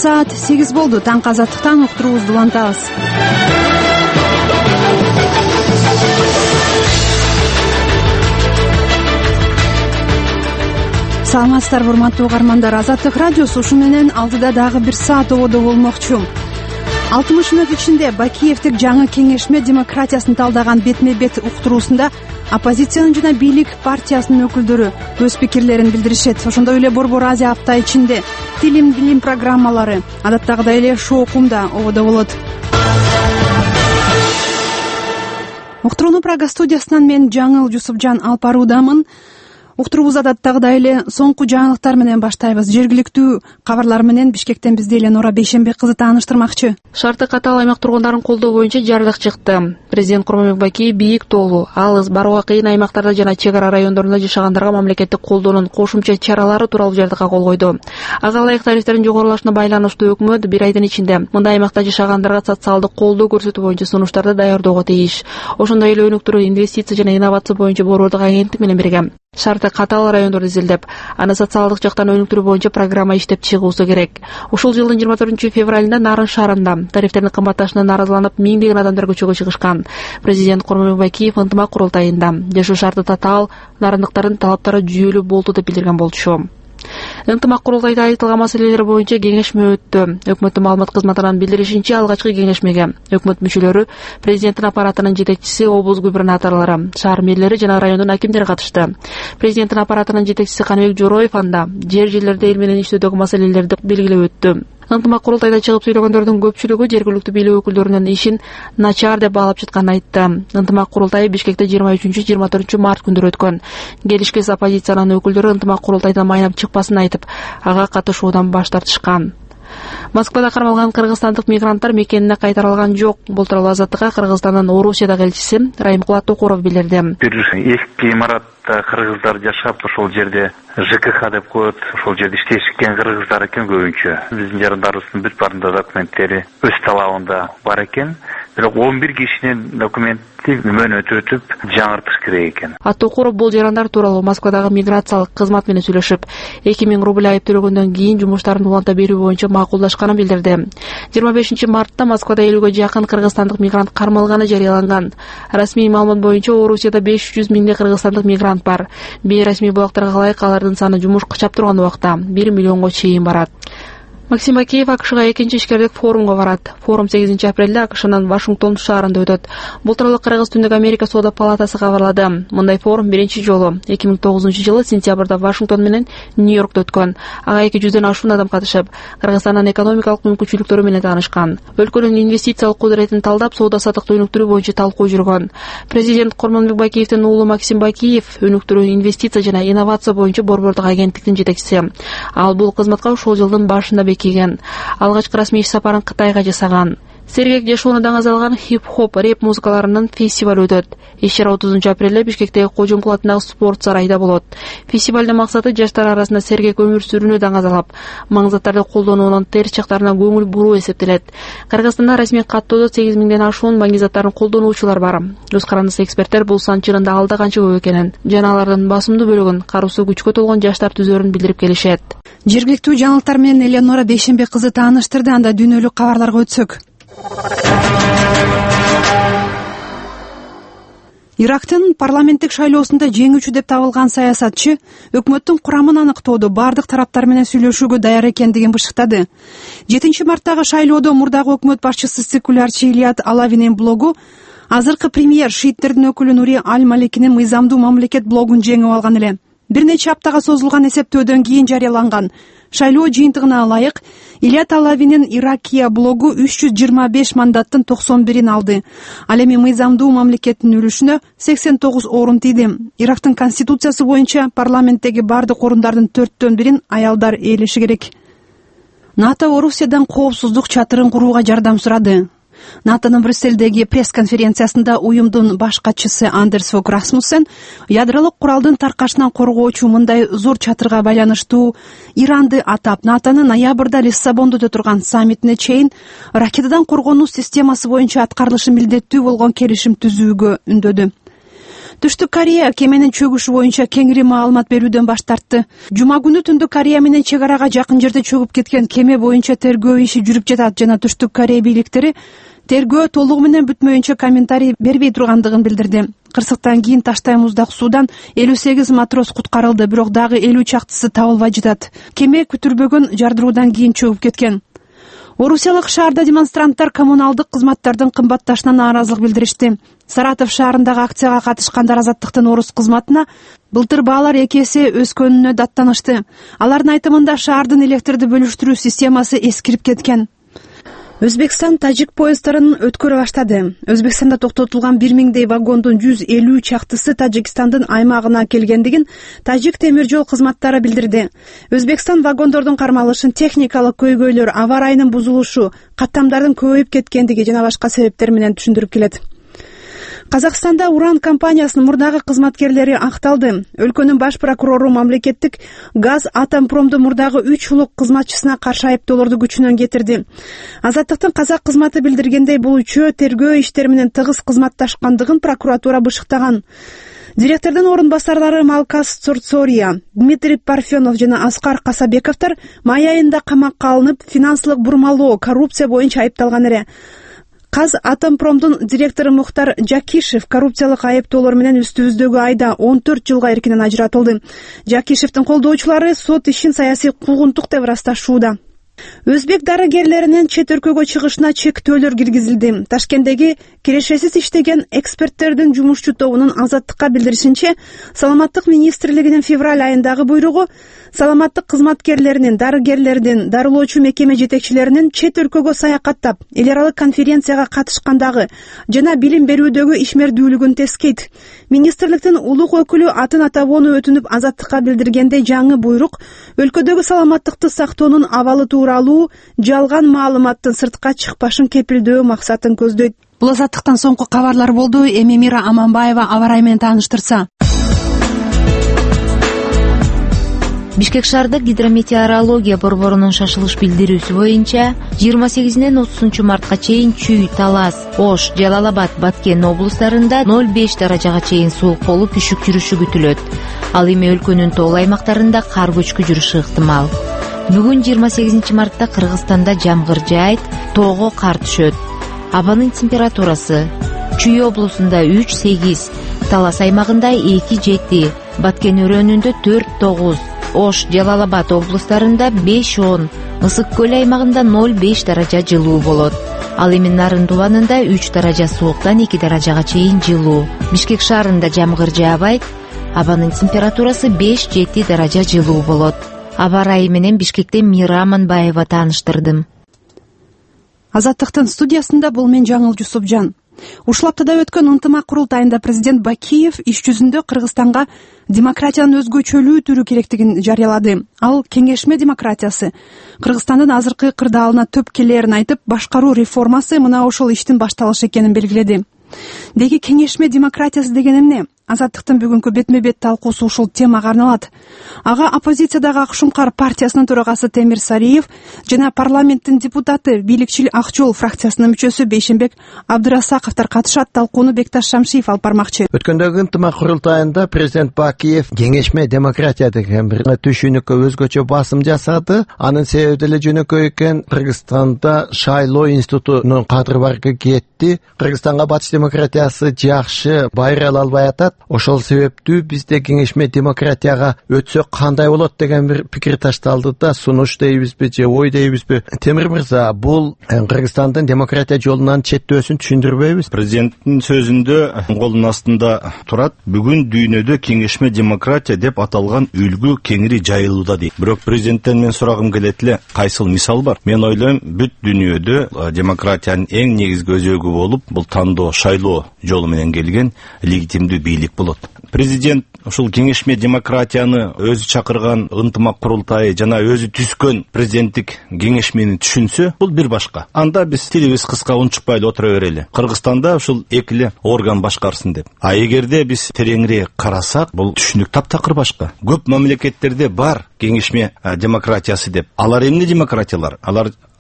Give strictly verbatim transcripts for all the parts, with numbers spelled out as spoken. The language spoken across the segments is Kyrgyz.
саат сегиз болду. Таңкы азаттыктан уктуруубузду улантабыз. Саламатсыздарбы урматтуу угармандар. Азаттык радиосу ушу менен алдыда дагы бир саат ободо болмокчу. алтымыш мүнөт ичинде Бакиевдик жаңы кеңешме демократиясын талдаган бетме-бет уктуруусунда оппозициянын жана бийлик партиясынын өкүлдөрү өз пикирлерин билдиришет. Ошондой эле Борбор Азия апта ичинде тилим билим программалары адаттагыдай эле шоокумда ободо болот. Уктурууну Прага студиясынан мен Жаңыл Жусупжан алып баруудамын. Уктуруубуз адаттагыдай эле соңку жаңылыктар менен баштайбыз. Жергиликтүү кабарлар менен Бишкектен бизди Эленора Бейшенбек кызы тааныштырмакчы. Шарты катаал аймак тургундарын колдоо боюнча жардык чыкты. Президент Курманбек Бакиев бийик тоолуу, алыс, барууга кыйын аймактарда жана чек ара райондорунда жашагандарга мамлекеттик колдоонун кошумча чаралары тууралуу жардыкка кол койду. Ага ылайык тарифтердин жогорулашына байланыштуу өкмөт бир айдын ичинде мындай аймакта жашагандарга социалдык колдоо көрсөтүү боюнча сунуштарды даярдоого тийиш. Ошондой эле өнүктүрүү, инвестиция жана инновация боюнча Борбордук агенттик менен бирге шарты катаал райондорду изилдеп, аны социалдык жактан өнүктүрүү боюнча программа иштеп чыгуусу керек. Ушул жылдын жыйырма төртүнчү февралында Нарын шаарында тарифтердин кымбатташына нааразыланып миңдеген адамдар көчөгө чыгышкан. Президент Курманбек Бакиев ынтымак курултайында жашоо шарты татаал, нарындыктардын талаптары жүйөлүү болду деп билдирген болчу. Ынтымак курултайда айтылган маселелер боюнча кеңешме өттү. Өкмөттүн маалымат кызматынан билдиришинче, алгачкы кеңешмеге өкмөт мүчөлөрү, президенттин аппаратынын жетекчиси, облус губернаторлору, шаар мэрлери жана райондун акимдери катышты. Президенттин аппаратынын жетекчиси Каныбек Жороев анда жер жерлерде эл менен иштөөдөгү маселелерди белгилеп өттү. Ынтымак курултайда чыгып сүйлөгөндөрдүн көпчүлүгү жергиликтүү бийлик өкүлдөрүнүн ишин начар деп баалап жатканын айтты. Ынтымак курултай Бишкекте жыйырма үчүнчү жыйырма төртүнчү март күндөрү өткөн. Келишкес оппозициянын өкүлдөрү ынтымак курултайдан майнап чыкпасын айтып, ага катышуудан баш тартышкан. Москвада кармалган кыргызстандык мигранттар мекенине кайтарылган жок. Бул тууралуу Азаттыкка Кыргызстандын Орусиядагы элчиси Райымкулат Токуров билдирди. Бир эски имаратта кыргыздар жашап, ошол жерде ЖКХ деп коет, ошол жерде иштешкен кыргыздар экен көбүнчө. Биздин жарандарыбыздын бүт баарында документтери өз талабында бар экен. Бирок он бир кишинин документти мөөнөт өтүп жаңыртыш керек экен. Токуров бул жарандар тууралуу Москвадагы миграциялык кызмат менен сүйлөшүп, эки миң рубль айып төлөгөндөн кийин жумуштарын уланта берүү боюнча макулдашканын билдирди. жыйырма бешинчи мартта Москвада элүүгө жакын кыргызстандык мигрант кармалганы жарыяланган. Расмий маалымат боюнча Орусияда беш жүз миңдей кыргызстандык мигрант бар. Бейрасмий булактарга ылайык алардын саны жумуш кычап турган убакта бир миллионго чейин барат. Максим Бакиев АКШга экинчи ишкердик форумга барат. Форум сегизинчи апрелде АКШнын Вашингтон шаарында өтөт. Бул тууралуу Кыргыз Түндүк Америка Соода палатасы кабарлады. Мындай форум биринчи жолу эки миң тогузунчу жылы сентябрда Вашингтон менен Нью-Йоркто өткөн. Ага эки жүздөн ашуун адам катышып, Кыргызстандын экономикалык мүмкүнчүлүктөрү менен таанышкан. Өлкөнүн инвестициялык кудуретин талдап, соода саттыкты өнүктүрүү боюнча талкуу жүргөн. Президент Курманбек Бакиевдин уулу Максим Бакиев өнүктүрүү, инвестиция жана инновация боюнча Борбордук агенттиктин жетекчиси. Ал бул кызматка ушул жылдын башында бекиген. Алгачкы расмий иш сапарын Кытайга жасаган. Сергек жашоону даңазалган хип-хоп, рэп музыкаларынын фестивалы өтөт. Иш-чара отузунчу апрелде Бишкектеги Кожомкул атындагы спорт сарайда болот. Фестивалдын максаты жаштар арасында сергек өмүр сүрүүнү даңазалап, маңзаттарды колдонуунун терс жактарына көңүл буруу эсептелет. Кыргызстанда расмий каттоодо сегиз миңден ашуун маңзаттарын колдонуучулар бар. Өз карандысы эксперттер бул сан чынында алда канча көп экенин жана алардын басымдуу бөлүгүн кароосу күчкө толгон жаштар түзөрүн билдирип келишет. Жергиликтүү жаңылыктар менен Эленора Бейшенбек кызы тааныштырды. Анда дүйнөлүк кабарларга өтсөк. Ирактын парламенттик шайлоосунда жеңүүчү деп табылган саясатчы өкмөттүн курамын аныктоодо бардык тараптар менен сүйлөшүүгө даяр экендигин бышыктады. жетинчи марттагы шайлоодо мурдагы өкмөт башчысы секулярчы Илият Алавинин блогу азыркы премьер шииттердин өкүлү Нури Аль-Маликинин мыйзамдуу мамлекет блогун жеңип алган эле. Бир нече аптага созулган эсептөөдөн кийин жарыяланган шайлоо жыйынтыгына ылайык Илият Алавинин Иракия блогу үч жүз жыйырма беш мандаттын токсон бирин алды. Ал эми мыйзамдуу мамлекеттин үлүшүнө сексен тогуз орун тийди. Ирактын конституциясы боюнча парламенттеги бардык орундардын төрттөн бирин аялдар ээлеши керек. НАТО Орусиядан коопсуздук чатырын курууга жардам сурады. НАТОнун Брюссельдеги пресс-конференциясында уюмдун баш катчысы Андерс Фог Расмуссен ядролук куралдын таркашынан коргоочу мындай зор чатырга байланыштуу Иранды атап, НАТОнун ноябрда Лиссабондо өтө турган саммитине чейин ракетадан коргонуу системасы боюнча аткарылышы милдеттүү болгон келишим түзүүгө үндөдү. Түштүк Корея кеменин чөгүшү боюнча кеңири маалымат берүүдөн баш тартты. Жума күнү Түндүк Корея менен чек арага жакын жерде чөгүп кеткен кеме боюнча тергөө иши жүрүп жатат жана Түштүк Корея бийликтери тергөө толугу менен бүтмөйүнчө комментарий бербей тургандыгын билдирди. Кырсыктан кийин таштай муздак суудан элүү сегиз матрос куткарылды, бирок дагы элүү чактысы табылбай жатат. Кеме күтүрбөгөн жардыруудан кийин чөгүп кеткен. Орусиялык шаарда демонстранттар коммуналдык кызматтардын кымбатташына нааразылык билдиришти. Саратов шаарындагы акцияга катышкандар Азаттыктын орус кызматына былтыр баалар эки эсе өскөнүнө даттанышты. Алардын айтымында шаардын электрди бөлүштүрүү системасы эскирип кеткен. Өзбекстан тажик поезддарын өткөрө баштады. Өзбекстанда токтотулган бир миңдей вагондун жүз элүү чактысы Тажикстандын аймагына келгендигин Тажик темир жол кызматтары билдирди. Өзбекстан вагондордун кармалышын техникалык көйгөйлөр, аба ырайынын бузулушу, каттамдардын көбөйүп кеткендиги жана башка себептер менен түшүндүрүп келет. Казакстанда Уран компаниясынын мурдагы кызматкерлери акталды. Өлкөнүн баш прокурору мамлекеттик газ Атомпромду мурдагы үч улук кызматчысына каршы айыптоолорду күчүнөн кетирди. Азаттыктын казак кызматы билдиргендей, бул үчөө тергөө иштери менен тыгыз кызматташкандыгын прокуратура бышыктаган. Директордун орун басарлары Малкас Цорцория, Дмитрий Парфенов жана Аскар Касабековдор май айында камакка алынып, финансылык бурмалоо, коррупция боюнча айыпталган эле. Каз Атомпромдун директору Мухтар Жакишев коррупциялык айыптоолор менен үстүбүздөгү айда он төрт жылга эркинен ажыратылды. Жакишевдин колдоочулары сот ишин саясий куугунтук деп ырасташууда. Өзбек дарыгерлеринин чет өлкөгө чыгышына чектөөлөр киргизилди. Ташкенттеги кирешесиз иштеген эксперттердин жумушчу тобунун Азаттыкка билдиришинче, Саламаттык министрлигинин февраль айындагы буйругу саламаттык кызматкерлеринин, дарыгерлердин, дарылоочу мекеме жетекчилеринин чет өлкөгө саякаттап, эл аралык конференцияга катышкандагы жана билим берүүдөгү ишмердүүлүгүн тескейт. Министрликтин улук өкүлү атын атабоону өтүнүп Азаттыкка билдиргендей, жаңы буйрук өлкөдөгү саламаттыкты сактоонун абалы тууралуу жалган маалыматтын сыртка чыкпашын кепилдөө максатын көздөйт. Бул Азаттыктан соңку кабарлар болду. Эми Мира Аманбаева аба ырайы менен тааныштырса. Бишкек шаардык гидрометеорология борборунун шашылыш билдирүүсү боюнча жыйырма сегизинен отузунчу мартка чейин Чүй, Талас, Ош, Жалал-Абад, Баткен облустарында ноль беш даражага чейин суук болуп үшүк жүрүшү күтүлөт. Ал эми өлкөнүн тоол аймактарында кар көчкү жүрүшү ыктымал. Бүгүн жыйырма сегизинчи мартта Кыргызстанда жамгыр жаайт, тоого кар түшөт. Абанын температурасы Чүй облусунда үч сегиз, Талас аймагында эки жети, Баткен өрөөнүндө төрт тогуз, Ош, Жалал-Абад облустарында беш он, Ысык көл аймагында ноль беш даража жылуу болот. Ал эми Нарын дубанында үч даража сууктан эки даражага чейин жылуу. Бишкек шаарында жамгыр жаабайт, абанын температурасы беш жети даража жылуу болот. Аба ырайы менен Бишкектен Мира Аманбаева тааныштырдым. Азаттыктын студиясында бул мен Жаңыл Жусупжан. Ушул аптада өткөн ынтымак курултайында президент Бакиев иш жүзүндө Кыргызстанга демократиянын өзгөчөлүү түрү керектигин жарыялады. Ал кеңешме демократиясы Кыргызстандын азыркы кырдаалына төп келерин айтып, башкаруу реформасы мына ошол иштин башталышы экенин белгиледи. Деги кеңешме демократиясы деген эмне? Азаттыктын бүгүнкү бетме-бет талкуусу ушул темага арналат. Ага оппозициядагы Ак Шуңкар партиясынын төрагасы Темир Сариев жана парламенттин депутаты, бийликчил Ак Жол фракциясынын мүчөсү Бейшенбек Абдырасаковдор катышат. Талкууну Бекташ Шамшиев алып бармакчы. Өткөндөгү ынтымак курултайында президент Бакиев кеңешме демократия деген бир түшүнүккө өзгөчө басым жасады. Анын себеби деле жөнөкөй экен. Кыргызстанда шайлоо институтунун кадыры барга кетти. Кыргызстанга батыш демократиясы жакшы байрал албай атат. Ошол себептүү бизде кеңешме демократияга өтсө кандай болот деген бир пикир ташталды да, сунуш дейбизби же ой дейбизби? Темир мырза, бул Кыргызстандын демократия жолунан четтөөсүн түшүндүрбөйбүз? Президенттин сөзүндө колдун астында турат. Бүгүн дүйнөдө кеңешме демократия деп аталган үлгү кеңири жайылууда дейт. Бирок президенттен мен сурагым келет эле, кайсыл мисал бар? Мен ойлойм, бүт дүйнөдө демократиянын эң негизги өзөгү болуп, бул тандоо, шайлоо жолу менен келген легитимдүү бийлик болот. Президент ушул кеңешме демократияны өзү чакырган ынтымак курултайы жана өзү түзгөн президенттик кеңешмени түшүнсө, бул бир башка. Анда биз тилибиз кыска унчукпай эле отура берели. Кыргызстанда ушул эки эле орган башкарсын деп. А эгерде биз тереңирээк карасак, бул түшүнүк таптакыр башка. Көп мамлекеттерде бар кеңешме демократиясы деп. Алар эмне демократиялар? Алар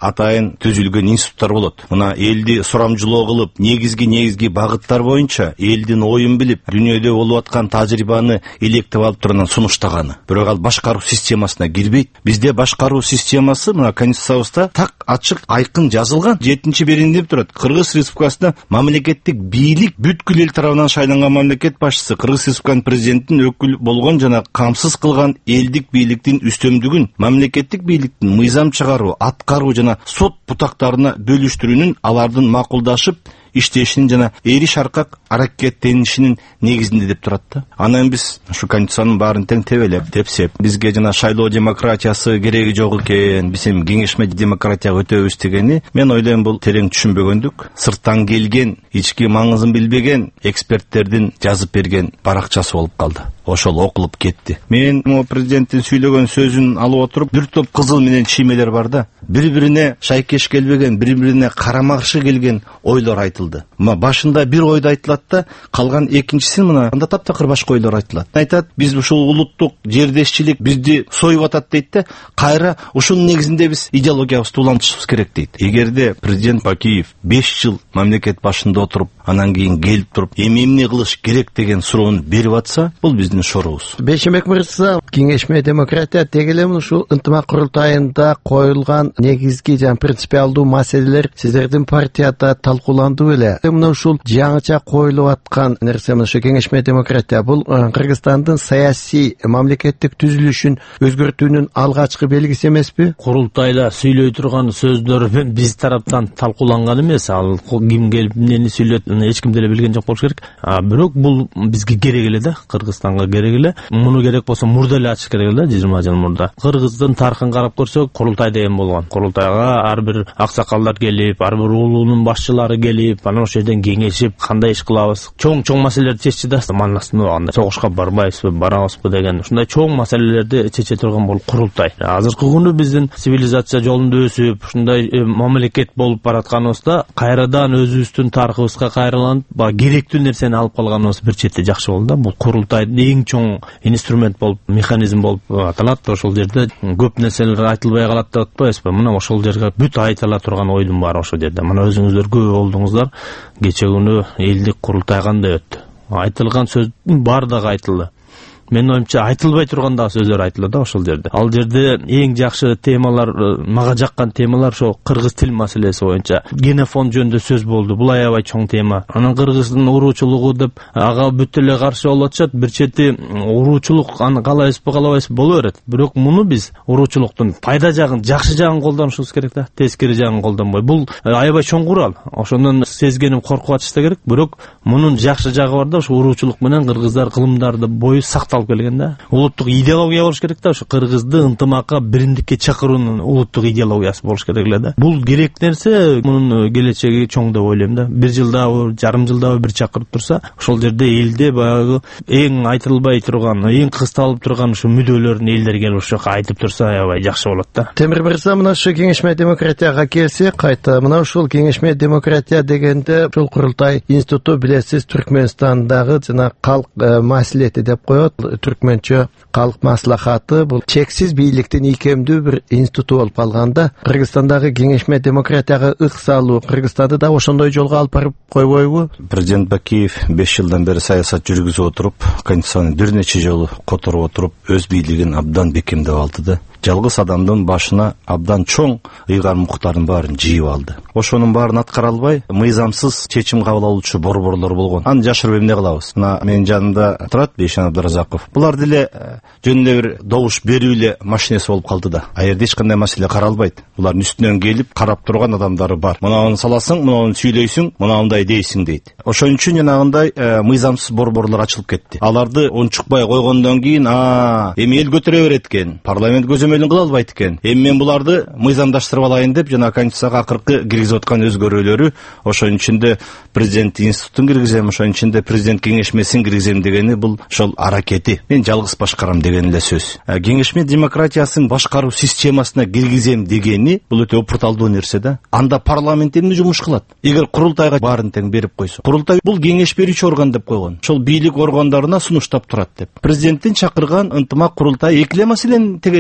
атайын түзүлгөн институттар болот. Мына элди сурамжылоо кылып, негизги негизги багыттар боюнча элдин оюн билип, дүйнөдө болуп аткан тажрыйбаны илектеп алып турган сунуштаганы. Бирок ал башкаруу системасына кирбейт. Бизде башкаруу системасы мына конституциябызда так ачык, айкын жазылган. жетинчи беренде деп турат. Кыргыз Республикасында мамлекеттик бийлик бүткүл эл тарабынан шайланган мамлекет башчысы Кыргыз Республикасынын президентин өкүл болгон жана камсыз кылган элдик бийликтин үстөмдүгүн мамлекеттик бийликтин мыйзам чыгаруу, аткаруу жана сот бутактарына бөлүштүрүүнүн, алардын макулдашып иштешинин жана эри шаркак аракеттенишинин негизинде деп турат да. Анан биз ушу конституциянын баарын тең тебелеп, тепсеп, бизге жана шайлоо демократиясы кереги жок экен, биз эми кеңешме демократияга өтөбүз дегени, мен ойлойм бул терең түшүнбөгөндүк, сырттан келген, ички маңызын билбеген эксперттердин жазып берген баракчасы болуп калды. Ошол окулуп кетти. Мен могу президенттин сүйлөгөн сөзүн алып отуруп, бир топ кызыл менен чиймелер бар да. Бири-бирине шайкеш келбеген, бири-бирине карама-каршы келген ойлор айтылды. Мына башында бир ойду айтылат да, калган экинчисин мына анда таптакыр башка ойлор айтылат. Айтат, биз ушул улуттук жердешчилик бизди союп атат дейт да, кайра ушунун негизинде биз идеологиябызды улантышыбыз керек дейт. Эгерде президент Бакиев беш жыл мамлекет башында отуруп, анан кийин келип туруп, эми эмне кылыш керек деген суроону берип атса, бул биздин шорубуз. Бейшенбек мырза, кеңешме демократия дегелем ушул ынтымак курултайында коюлган негизги жана принципиалдуу маселелер сиздердин партияда талкууланды беле? Мына ушул жаңыча коюлуп аткан нерсе мына ушу кеңешме демократия бул Кыргызстандын саясий мамлекеттик түзүлүшүн өзгөртүүнүн алгачкы белгиси эмеспи? Курултайда сүйлөй турган сөздөр биз тараптан талкууланган эмес. Ал ким келип эмнени сүйлөт, эч ким деле билген жок болуш керек. А бирок бул бизге керек эле да, Кыргызстанга керек эле. Муну керек болсо мурда эле ачыш керек эле, жыйырма жыл мурда. Кыргыздын тарыхын карап көрсөк, курултай деген болгон. Курултайга ар бир аксакалдар келип, ар бир улуунун башчылары келип, анан ошол жерден кеңешип, кандай иш кылабыз, чоң-чоң маселелерди чечти да. Манастын анда согушка барбайбызбы, барабызбы деген ушундай чоң маселелерди чече турган бул курултай. Азыркы күнү биздин цивилизация жолунда өсүп, ушундай мамлекет болуп баратканыбызда кайрадан өзүбүздүн тарыхыбызга кайрыланып, керектүү нерсени алып калганыбыз бир четте жакшы болду да. Бул курултай эң чоң инструмент болуп, механизм болуп аталат. Ошол жерде көп нерселер айтылбай калат деп атпайбызбы? Мына ошол жерге бүт айтыла турган ойдун баары ошол жерде. Мына өзүңүздөр көп болдуңуздар, кече күнү элдик курултай кандай өттү? Айтылган сөздүн баардыгы айтылды. Мен оюмча айтылбай турган да сөздөр айтылды да ошол жерде. Ал жерде эң жакшы темалар, мага жаккан темалар ошо кыргыз тил маселеси боюнча. Генофонд жөнүндө сөз болду. Бул аябай чоң тема. Анан кыргыздын уруучулугу деп ага бүт эле каршы болуп атышат. Бир чети уруучулук аны калайбызбы, калабайбызбы боло берет. Бирок муну биз уруучулуктун пайда жагын, жакшы жагын колдонушубуз керек да. Тескери жагын колдонбой. Бул аябай чоң курал. Ошондон сезгеним коркуп атышта керек. Бирок мунун жакшы жагы бар да, ошо уруучулук менен кыргыздар кылымдарды бою сакталып келген да. Улуттук идеология болуш керек да, ошо кыргызды ынтымакка, биримдикке чакыруунун улуттук идеологиясы болуш керек эле да. Бул керек нерсе, мунун келечеги чоң деп ойлойм да. Бир жылдабы, жарым жылдабы бир чакырып турса, ошол жерде элде баягы эң айтылбай турган, эң кысталып турган ушу мүдөлөрүн элдер келип ошо айтып турса, аябай жакшы болот да. Темир мырза, мына ушу кеңешме демократияга келсек, кайта мына ушул кеңешме демократия дегенде ушул курултай институту билесиз Түркмөнстандагы жана калк маслихати деп коет. Түркмөнчө калк маслихаты бул чексиз бийликтин ийкемдүү бир институту болуп калганда, Кыргызстандагы кеңешме демократияга ык салуу Кыргызстанды да ошондой жолго алып барып койбойбу? Президент Бакиев беш жылдан бери саясат жүргүзүп отуруп, конституцияны бир нече жолу которуп отуруп, өз бийлигин абдан бекемдеп алды да. Жалгыз адамдын башына абдан чоң ыйгар муктарын баарын жыйып алды. Ошонун баарын аткара албай, мыйзамсыз чечим кабыл алуучу борборлор болгон. Аны жашырып эмне кылабыз? Мына менин жанымда турат Бейшен Абдыразаков. Булар деле жөн эле бир добуш берүү эле машинеси болуп калды да. А жерде эч кандай маселе каралбайт. Булардын үстүнөн келип карап турган адамдары бар. Мунуну саласың, мунуну сүйлөйсүң, мынандай дейсиң дейт. Ошон үчүн жанагындай мыйзамсыз борборлор ачылып кетти. Аларды унчукпай койгондон кийин, а эми эл көтөрө берет экен, парламент көзөмөлүн кыла албайт экен. Эми мен буларды мыйзамдаштырып алайын деп жана конституцияга акыркы киргизип аткан өзгөрүүлөрү, ошонун ичинде президент институтун киргизем, ошонун ичинде президент кеңешмесин киргизем дегени бул ошол аракети. Мен жалгыз башкарам деген эле сөз. Кеңешме демократиясын башкаруу системасына киргизем дегени бул өтө опурталдуу нерсе да. Анда парламент эмне жумуш кылат? Эгер курултайга баарын тең берип койсо. Курултай бул кеңеш берүүчү орган деп койгон. Ошол бийлик органдарына сунуштап турат деп. Президенттин чакырган ынтымак курултай эки эле маселенин тегерегинде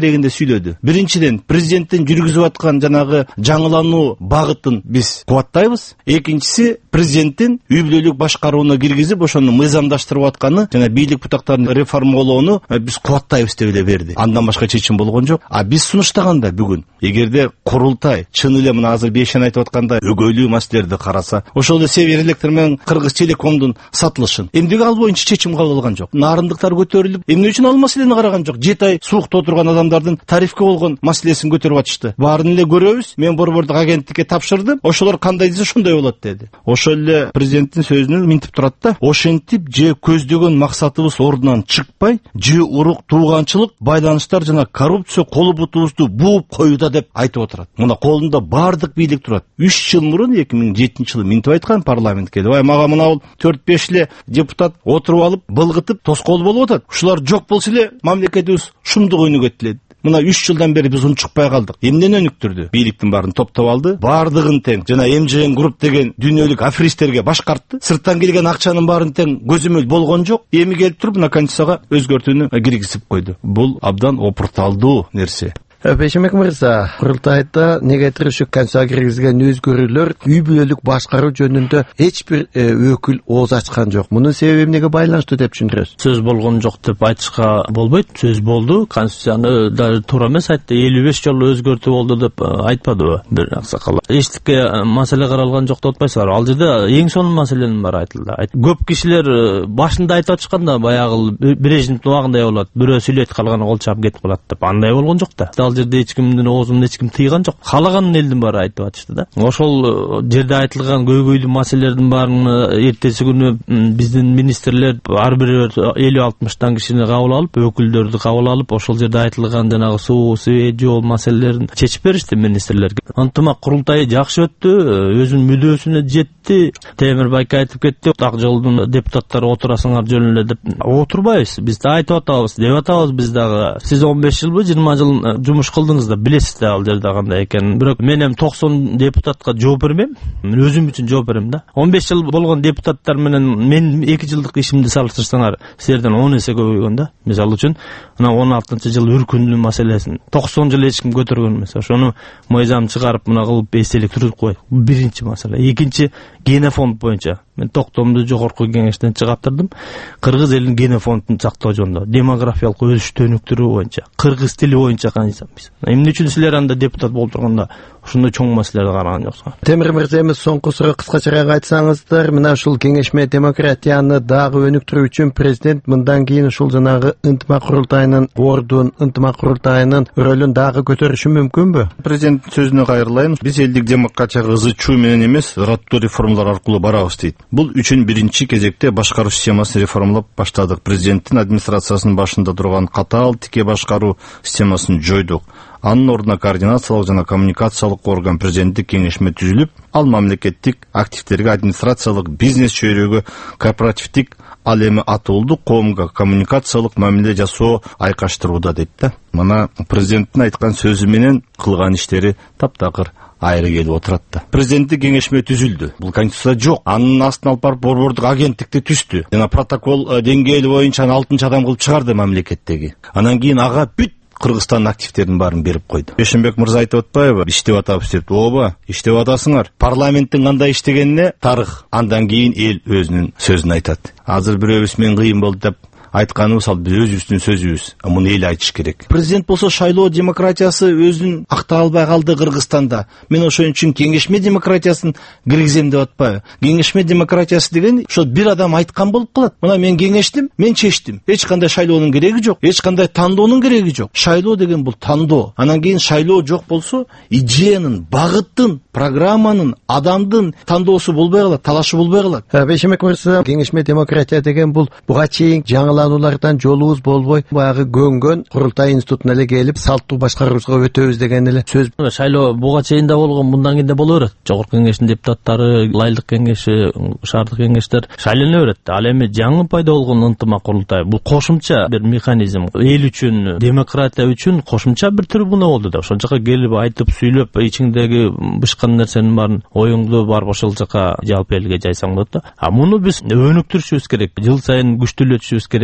сүйлөдү. Биринчиден, президенттин жүргүзүп аткан жанагы жаңылануу багытын биз кубаттайбыз. Экинчиси, президенттин үй бүлөлүк башкарууна киргизип, ошону мыйзамдаштырып атканы жана бийлик бутактарын реформалоону биз кубаттайбыз деп эле берди. Андан башка чечим болгон жок. А биз сунуштаганда бүгүн, эгерде курултай чын эле мына азыр Бейшен айтып аткандай өгөйлүү маселелерди караса, ошол эле Север Электр менен Кыргыз Телекомдун сатылышын эмнеге ал боюнча чечим кабыл алган жок? Нарындыктар көтөрүлүп, эмне үчүн ал маселени караган жок? жети ай суукта отурган адамдардын тарифке болгон маселесин көтөрүп атышты. Баарын эле көрөбүз. Мен борбордук агенттикке тапшырдым. Ошолор кандай десе ошондой болот деди. Ошол эле президенттин сөзүнө минтип турат да. Ошентип же көздөгөн максатыбыз ордунан чыкпай, же урук, тууганчылык, байланыштар жана коррупция колу бутубузду бууп коюуда деп айтып отурат. Мына колунда бардык бийлик турат. үч жыл мурун эки миң жетинчи жылы минтип айткан парламентке. Бай мага мына төрт беш эле депутат отуруп алып, былгытып, тоскоол болуп атат. Ушулар жок болсо эле мамлекетибиз шумдук өнүгөт эле. Мына үч жылдан бери биз унчукпай калдык. Эмнени өнүктүрдү? Бийликтин баарын топтоп алды. Бардыгын тең жана эм жэ эн групп деген дүйнөлүк аферисттерге башкартты. Сырттан келген акчанын баарын тең көзөмөл болгон жок. Эми келип туруп мына Конституцияга өзгөртүүнү киргизип койду. Бул абдан опурталдуу нерсе. Бейшенбек мырза, курултайда негатив ушу Конституцияга киргизилген өзгөрүүлөр үй бүлөлүк башкаруу жөнүндө эч бир өкүл ооз ачкан жок. Мунун себеби эмнеге байланыштуу деп түшүндүрөсүз? Сөз болгон жок деп айтышка болбойт. Сөз болду. Конституцияны да туура эмес айтты. элүү беш жолу өзгөртүү болду деп айтпадыбы бир аксакал? Эчтикке маселе каралган жок деп атпайсыздар. Ал жерде эң сонун маселенин баары айтылды. Көп кишилер башында айтып атышканда баягы Брежневдин убагындай болот. Бирөө сүйлөйт, калганы кол чаап кетип калат деп. Андай болгон жок да. Жерде эч кимдин оозун эч ким тыйган жок. Каалаган элдин баары айтып атышты да. Ошол жерде айтылган көйгөйлүү маселелердин баарын эртеси күнү биздин министрлер ар бир элүү алтымыштан кишини кабыл алып, өкүлдөрдү кабыл алып, ошол жерде айтылган жанагы суу, свет, жол маселелерин чечип беришти министрлерге. Ынтымак курултайы жакшы өттү, өзүнүн мүдөөсүнө жетти. Темир Байке айтып кетти, Ак жолдун депутаттары отурасыңар жөн эле деп. Отурбайбыз. Биз да айтып атабыз, деп атабыз биз дагы. Сиз он беш жылбы, жыйырма жыл жумуш кылдыңыз да, билесиз да ал жерде кандай экенин. Бирок мен эми токсон депутатка жооп бермем. Мен өзүм үчүн жооп берем да. он беш жыл болгон депутаттар менен мен эки жылдык ишимди салыштырсаңар, силерден он эсе көбөйгөн да. Мисалы үчүн, мына он алтынчы жыл үркүндү маселесин токсон жыл эч ким көтөргөн эмес. Ошону мыйзам чыгарып мына кылып эстелик түрүп коет. Биринчи маселе. Экинчи, генофонд боюнча мен токтомду жогорку кеңештен чыгаптырдым. Кыргыз элинин генофондун сактоо жөнүндө, демографиялык өсүш өнүктүрүү боюнча, кыргыз тили боюнча канчамыз. Эмне үчүн силер анда депутат болуп турганда ошондой чоң маселелерди караган жоксуңар? Темир мырза, эми соңку суроо кыскачараак айтсаңыздар, мына ушул кеңешме демократияны дагы өнүктүрүү үчүн президент мындан кийин ушул жанагы ынтымак курултайынын ордун, ынтымак курултайынын рөлүн дагы көтөрүшү мүмкүнбү? Президенттин сөзүнө кайрылайын. Биз элдик демократияга ызы чуу менен эмес, ыраттуу реформалар аркылуу барабыз дейт. Бул үчүн биринчи кезекте башкаруу системасын реформалап баштадык. Президенттин администрациясынын башында турган катаал тике башкаруу системасын жойдук. Анын ордуна координациялык жана коммуникациялык орган президенттик кеңешме түзүлүп, ал мамлекеттик активдерге администрациялык, бизнес чөйрөгө корпоративдик, ал эми атуулдук коомго коммуникациялык мамиле жасоо айкаштырууда дейт да. Мына президенттин айткан сөзү менен кылган иштери таптакыр айры келип отурат да. Президенттик кеңешме түзүлдү. Бул конституция жок. Анын астына алып барып борбордук агенттикти түздү. Жана протокол деңгээли боюнча алтынчы адам кылып чыгарды мамлекеттеги. Анан кийин ага бүт Кыргызстандын активдерин баарын берип койду. Бейшенбек мырза айтып атпайбы? Иштеп атабыз деп. Ооба, иштеп атасыңар. Парламенттин кандай иштегенине тарых, андан кийин эл өзүнүн сөзүн айтат. Азыр бирөөбүз мен кыйын болду деп айтканыбыз ал биз өзүбүздүн сөзүбүз. Муну эл айтыш керек. Президент болсо шайлоо демократиясы өзүн актай албай калды Кыргызстанда. Мен ошон үчүн кеңешме демократиясын киргизем деп атпайбы? Кеңешме демократиясы деген ошо бир адам айткан болуп калат. Мына мен кеңештим, мен чечтим. Эч кандай шайлоонун кереги жок, эч кандай тандоонун кереги жок. Шайлоо деген бул тандоо. Анан кийин шайлоо жок болсо, идеянын, багыттын, программанын, адамдын тандоосу болбой калат, талашы болбой калат. Бейшенбек мырза, кеңешме демократия деген бул буга чейин жаңылануулардан жолубуз болбой, баягы көнгөн курултай институтуна эле келип, салттуу башкаруубузга өтөбүз деген эле сөз. Шайлоо буга чейин да болгон, мындан кийин да боло берет. Жогорку кеңештин депутаттары, лайлык кеңеши, шаардык кеңештер шайлана берет. Ал эми жаңы пайда болгон ынтымак курултай бул кошумча бир механизм. Эл үчүн, демократия үчүн кошумча бир трибуна болду да. Ошол жака келип айтып, сүйлөп, ичиңдеги бышкан нерсенин баарын оюңду барып ошол жака жалпы элге жайсаң болот да. А муну биз өнүктүрүшүбүз керек, жыл сайын күчтүүлөтүшүбүз керек.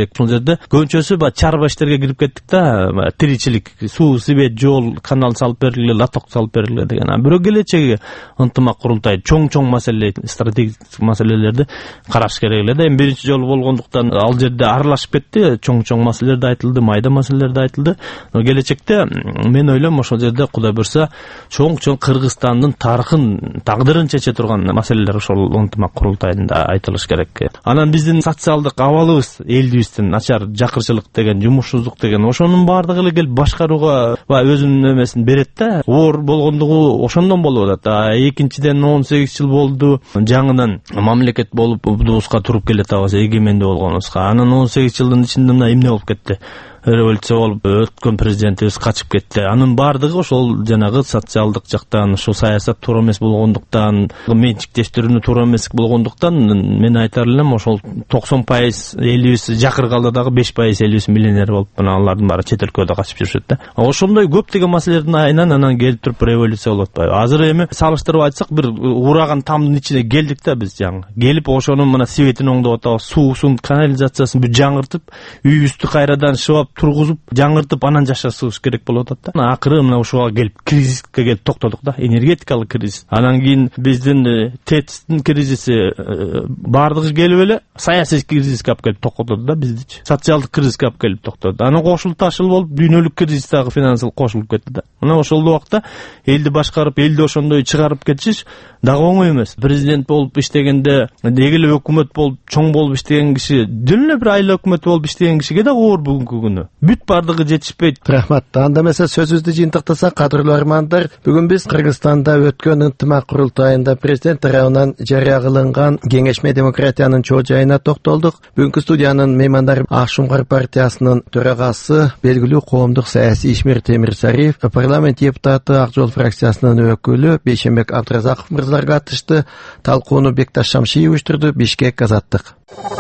керек. Ошол жерде көбүнчөсү баягы чарба иштерге кирип кеттик да, тиричилик, суу, свет, жол, канал салып бергиле, лоток салып бергиле деген. А бирок келечеги ынтымак курултай чоң-чоң маселе, стратегик маселелерди караш керек эле да. Эми биринчи жолу болгондуктан ал жерде аралашып кетти, чоң-чоң маселелер да айтылды, майда маселелер да айтылды. Келечекте мен ойлойм ошол жерде Кудай буйрса чоң-чоң Кыргызстандын тарыхын, тагдырын чече турган маселелер ошол ынтымак курултайында айтылыш керек. Анан биздин социалдык абалыбыз, элибиздин начар, жакырчылык деген, жумушсуздук деген, ошонун баардыгы эле келип башкарууга өзүнүн эмесин берет да. Оор болгондугу ошондон болуп атат. А экинчиден он сегиз жыл болду жаңыдан мамлекет болуп убдубузга туруп келатабыз, эгемендүү болгонубузга. Анан он сегиз жылдын ичинде мына эмне болуп кетти? Революция болуп, өткөн президентибиз качып кетти. Анын баардыгы ошол жанагы социалдык жактан, ушул саясат туура эмес болгондуктан, менчиктештирүүнү туура эмес болгондуктан мен айтар элем, ошол токсон пайыз элибиз жакыр калды дагы беш пайыз элибиз миллионер болуп, мына алардын баары чет өлкөдө качып жүрүшөт да. Ошондой көптөгөн маселелердин айынан анан келип туруп революция болуп атпайбы? Азыр эми салыштырып айтсак, бир ураган тамдын ичине келдик да биз жаңы. Келип ошонун мына светин оңдоп атабыз, суусун, канализациясын бүт жаңыртып, үйүбүздү кайрадан шыбап тургузуп, жаңыртып, анан жашашыбыз керек болуп атат да. Акыры мына ушуга келип, кризиске келип токтодук да, энергетикалык кризис. Анан кийин биздин ТЭЦтин кризиси баардыгы келип эле саясий кризиске алып келип токтотду да биздичи. Социалдык кризиске алып келип токтотду. Анан кошулуп ташыл болуп, дүйнөлүк кризис дагы финансылык кошулуп кетти да. Мына ошол убакта элди башкарып, элди ошондой чыгарып кетишиш дагы оңой эмес. Президент болуп иштегенде, деги эле өкмөт болуп, чоң болуп иштеген киши, дүн эле бир айла өкмөт болуп иштеген кишиге да оор бүгүнкү күнү. Бүт бардыгы жетишпейт. Рахмат. Анда эмесе сөзүбүздү жыйынтыктасак, кадырлуу армандар, бүгүн биз Кыргызстанда өткөн ынтымак курултайында президент тарабынан жарыя кылынган кеңешме демократиянын чоо жайына токтолдук. Бүгүнкү студиянын меймандары Ак Шуңкар партиясынын төрагасы, белгилүү коомдук саясий ишмер Темир Сариев, парламент депутаты, Ак Жол фракциясынын өкүлү Бейшенбек Абдыразаков мырзалар катышты. Талкууну Бекташ Шамшиев уюштурду. Бишкек, Азаттык.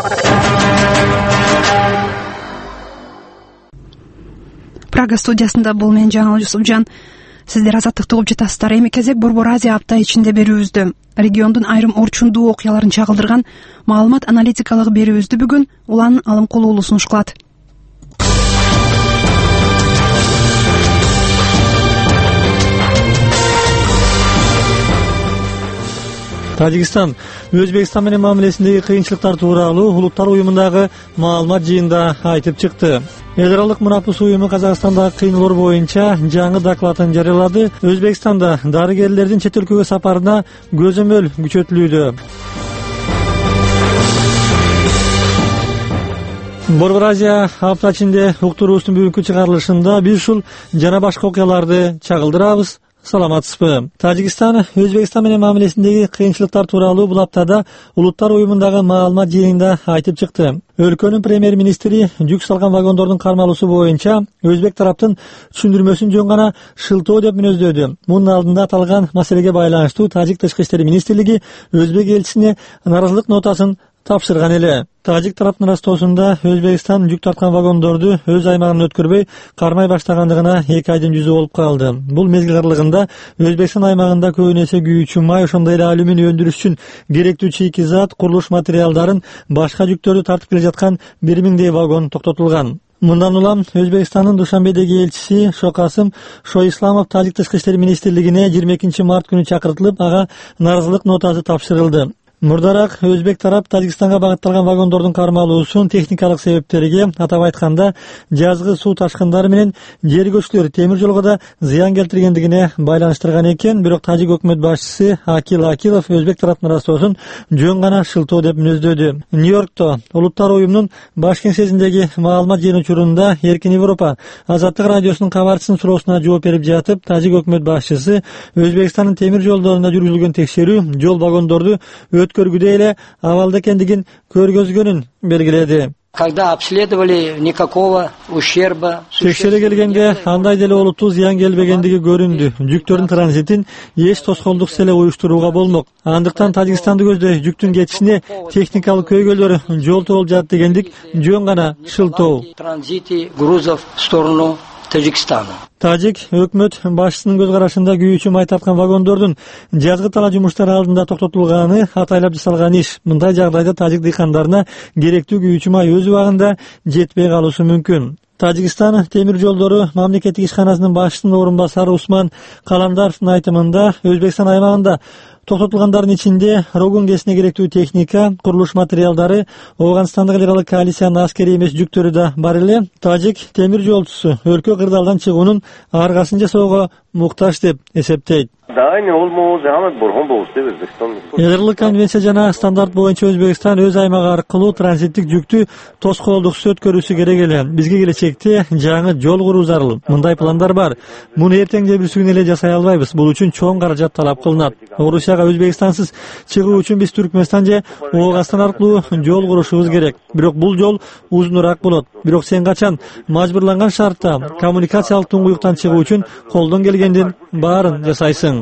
Прага студиясында бул мен Жаңыл Жусупжан. Сиздер Азаттыкты угуп жатасыздар. Эми кезек Борбор Азия апта ичинде берүүбүздө региондун айрым орчундуу окуяларын чагылдырган маалымат аналитикалык берүүбүздү бүгүн Улан Алымкулуу уулу сунуш кылат. Тажикстан Өзбекстан менен мамилесиндеги кыйынчылыктар тууралуу улуттар уюмундагы маалымат жыйында айтып чыкты. Эл аралык мунапус уюму Казакстандагы кыйноолор боюнча жаңы докладын жарыялады. Өзбекстанда дарыгерлердин чет өлкөгө сапарына көзөмөл күчөтүлүүдө. Борбор Азия апта ичинде уктуруубуздун бүгүнкү чыгарылышында биз ушул жана башка окуяларды чагылдырабыз. Саламатсызбы? Тажикстан Өзбекстан менен мамилесиндеги кыйынчылыктар тууралуу бул аптада улуттар уюмундагы маалымат жыйынында айтып чыкты. Өлкөнүн премьер-министри жүк салган вагондордун кармалуусу боюнча өзбек тараптын түшүндүрмөсүн жөн гана шылтоо деп мүнөздөдү. Мунун алдында аталган маселеге байланыштуу Тажик Тышкы иштер министрлиги өзбек элчисине нааразылык нотасын тапшырган эле. Тажик тараптын растоосунда Өзбекстан жүк тарткан вагондорду өз аймагынан өткөрбөй кармай баштагандыгына эки айдын жүзү болуп калды. Бул мезгил аралыгында Өзбекстан аймагында көбүн эсе күйүүчү май, ошондой эле алюминий өндүрүш үчүн керектүү чийки зат, курулуш материалдарын, башка жүктөрдү тартып келе жаткан бир миңдей вагон токтотулган. Мындан улам Өзбекстандын Душанбедеги элчиси Шокасым Шоисламов Тажик Тышкы иштер министрлигине жыйырма экинчи март күнү чакыртылып, ага нааразылык нотасы тапшырылды. Мурдараак өзбек тарап Тажикстанга багытталган вагондордун кармалуусун техникалык себептерге, атап айтканда, жазгы суу ташкындары менен жер көчкүлөр темир жолго да зыян келтиргендигине байланыштырган экен. Бирок Тажик өкмөт башчысы Акил Акилов өзбек тараптын растоосун жөн гана шылтоо деп мүнөздөдү. Нью-Йоркто улуттар уюмунун баш кеңсесиндеги маалымат жыйын учурунда Эркин Европа Азаттык радиосунун кабарчысынын суроосуна жооп берип жатып, Тажик өкмөт башчысы Өзбекстандын темир жолдорунда жүргүзүлгөн текшерүү жол вагондорду өткөргүдөй эле абалда экендигин көргөзгөнүн белгиледи. Когда обследовали, никакого ущерба. Текшере келгенде андай деле олуттуу зыян келбегендиги көрүндү. Жүктөрдүн транзитин эч тоскоолдуксуз эле уюштурууга болмок. Андыктан Тажикстанды көздөй жүктүн кетишине техникалык көйгөйлөр жол толуп жатат дегендик жөн гана шылтоо. Транзите грузов в сторону Таджикистана. Тажик өкмөт башчысынын көз карашында күйүүчү май тарткан вагондордун жазгы талаа жумуштары алдында токтотулганы атайлап жасалган иш. Мындай жагдайда тажик дыйкандарына керектүү күйүүчү май өз убагында жетпей калышы мүмкүн. Тажикстан темир жолдору мамлекеттик ишканасынын башчысынын орун басары Усман Каламдаровдун айтымында Өзбекстан аймагында токтотулгандардын ичинде Рогун кесине керектүү техника, курулуш материалдары, Ооганстандык либералдык коалициянын аскери эмес жүктөрү да бар эле. Тажик темир жолчусу өлкө кырдаалдан чыгуунун аргасын жасоого муктаж деп эсептейт. Эдерлик конвенция жана стандарт боюнча Өзбекстан өз аймагы аркылуу транзиттик жүктү тоскоолдуксуз өткөрүүсү керек эле. Бизге келечекте жаңы жол куруу зарыл. Мындай пландар бар. Муну эртең же эртеси күнү эле жасай албайбыз. Бул үчүн чоң каражат талап кылынат. Орусияга Өзбекстансыз чыгуу үчүн биз Түркмөнстан же Ооганстан аркылуу жол курушубуз керек. Бирок бул жол узунураак болот. Бирок сен качан мажбурланган шартта коммуникациялык туңгуюктан чыгуу үчүн колдон келгендин баарын жасайсың.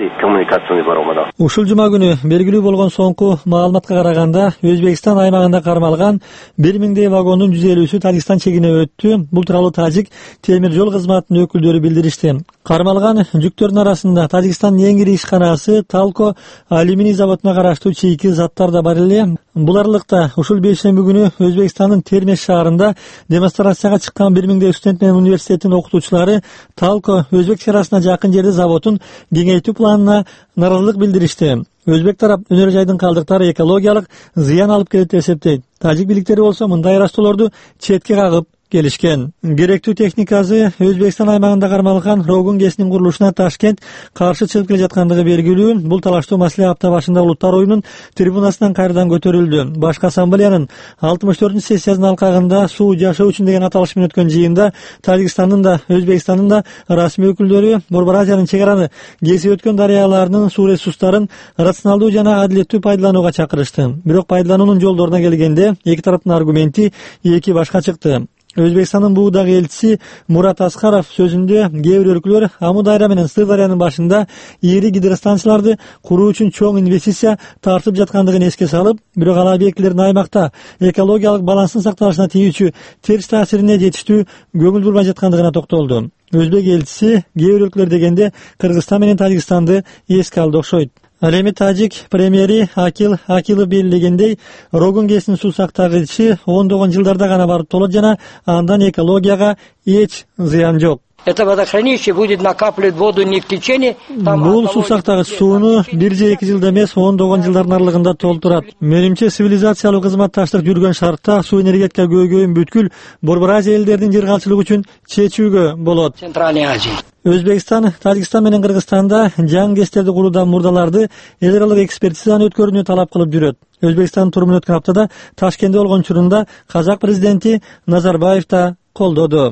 Ушул жума күнү белгилүү болгон соңку маалыматка караганда Өзбекстан аймагында кармалган бир миңдей вагондун жүз элүүсү Тажикстан чегине өттү. Бул тууралуу Тажик темир жол кызматынын өкүлдөрү билдиришти. Кармалган жүктөрдүн арасында Тажикстандын эң ири ишканасы Талко алюминий заводуна караштуу чийки заттар да бар эле. Бул аралыкта ушул бейшемби күнү Өзбекстандын Термеш шаарында демонстрацияга чыккан бир миңдей студент менен университеттин окутуучулары Талко өзбек чарасына жакын жерде заводун кеңейтүү планына наразылык билдиришти. Өзбек тарап өнөр жайдын калдыктары экологиялык зыян алып келет деп эсептейт. Тажик бийликтери болсо мындай ыраштоолорду четке кагып келишкен. Керектүү техникасы Өзбекстан аймагында кармалган Рогун кесинин курулушуна Ташкент каршы чыгып келе жаткандыгы белгилүү. Бул талаштуу маселе апта башында Улуттар оюнунун трибунасынан кайрадан көтөрүлдү. Башкы ассамблеянын алтымыш төртүнчү сессиясынын алкагында суу жашоо үчүн деген аталыш менен өткөн жыйында Тажикстандын да Өзбекстандын да расмий өкүлдөрү Борбор Азиянын чек араны кесип өткөн дарыяларынын суу ресурстарын рационалдуу жана адилеттүү пайдаланууга чакырышты. Бирок пайдалануунун жолдоруна келгенде эки тараптын аргументи эки башка чыкты. Өзбекстандын буудагы элчиси Мурат Аскаров сөзүндө кээ бир өлкөлөр Аму Дайра менен Сыр Дарыянын башында ири гидростанцияларды куруу үчүн чоң инвестиция тартып жаткандыгын эске салып, бирок ал объектилердин аймакта экологиялык баланстын сакталышына тийүүчү терс таасирине жетиштүү көңүл бурбай жаткандыгына токтолду. Өзбек элчиси кээ бир өлкөлөр дегенде Кыргызстан менен Тажикстанды эске алды окшойт. Ал эми Тажик премьери Акил Акилов белгилегендей, Рогун кесинин суу сактагычы ондогон жылдарда гана барып толот жана андан экологияга эч зыян жок. Это водохранилище будет накапливать воду не в течение. Бул суу сактагыч сууну бир же эки жылда эмес, ондогон жылдардын аралыгында толтурат. Менимче цивилизациялык кызматташтык жүргөн шартта суу энергетика көйгөйүн бүткүл Борбор Азия элдеринин жыргалчылыгы үчүн чечүүгө болот. Центральная Азия. Өзбекстан, Тажикстан менен Кыргызстанда жаңы кестерди куруудан мурдаларды эл аралык экспертизаны өткөрүүнү талап кылып жүрөт. Өзбекстан турумун өткөн аптада Ташкентте болгон учурунда Казак президенти Назарбаев да колдоду.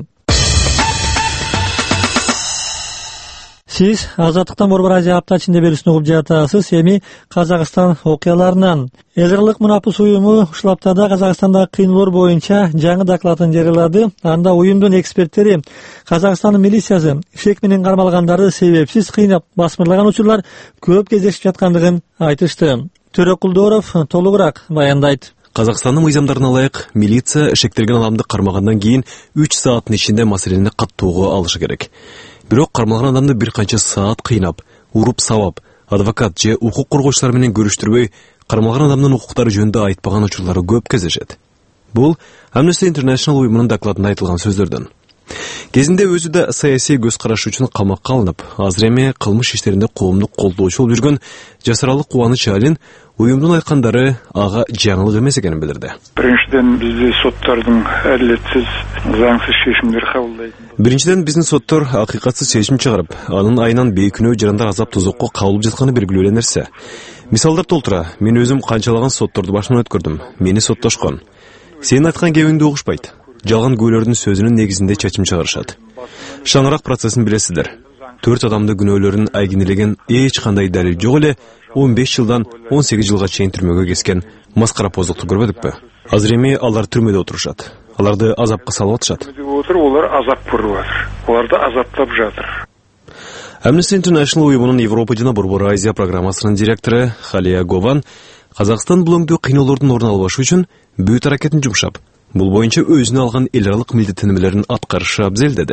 Сиз Азаттыктан Борбор Азия апта ичинде берүүсүн угуп жатасыз. Эми Казакстан окуяларынан. Эл аралык мунапыс уюму ушул аптада Казакстандагы кыйноолор боюнча жаңы докладын жарыялады. Анда уюмдун эксперттери Казакстандын милициясы шек менен кармалгандарды себепсиз кыйнап басмырлаган учурлар көп кездешип жаткандыгын айтышты. Төрөкулдоров толугураак баяндайт. Казакстандын мыйзамдарына ылайык милиция шектелген адамды кармагандан кийин үч сааттын ичинде маселени каттоого алышы керек. Бирок кармалган адамды бир канча саат кыйнап, уруп сабап, адвокат же укук коргоочулар менен көрүштүрбөй, кармалган адамдын укуктары жөнүндө айтпаган учурлары көп кездешет. Бул Amnesty International уюмунун докладында айтылган сөздөрдөн. Кезинде өзү да саясий көз карашы үчүн камакка алынып, азыр эми кылмыш иштеринде коомдук колдоочу болуп жүргөн Жасаралы Кубаныч Алин уюмдун айткандары ага жаңылык эмес экенин билдирди. Биринчиден бизди соттордун адилетсиз, заңсыз чечимдер кабылдайт. Биринчиден биздин соттор акыйкатсыз чечим чыгарып, анын айынан бейкүнөө жарандар азап тозокко кабылып жатканы белгилүү эле нерсе. Мисалдар толтура, мен өзүм канчалаган сотторду башынан өткөрдүм. Мени соттошкон. Сенин айткан кебиңди угушпайт. Жалган күбөлөрдүн сөзүнүн негизинде чечим чыгарышат. Шаңыраак процессин билесиздер. Төрт адамды күнөөлөрүн айгинелеген эч кандай далил жок эле он беш жылдан он сегиз жылга чейин түрмөгө кескен маскарапоздукту көрбөдүкпү? Азыр эми алар түрмөдө отурушат. Аларды азапка салып атышат. Олар азап көрүп атыр. Аларды азаптап жатыр. Amnesty International уюмунун Европа жана Борбор Азия программасынын директору Халия Гован Казакстан бул өңдүү кыйноолордун ордун албашы үчүн бүт аракетин жумшап, бул боюнча өзүнө алган эл аралык милдеттенмелерин аткарышы абзел деди.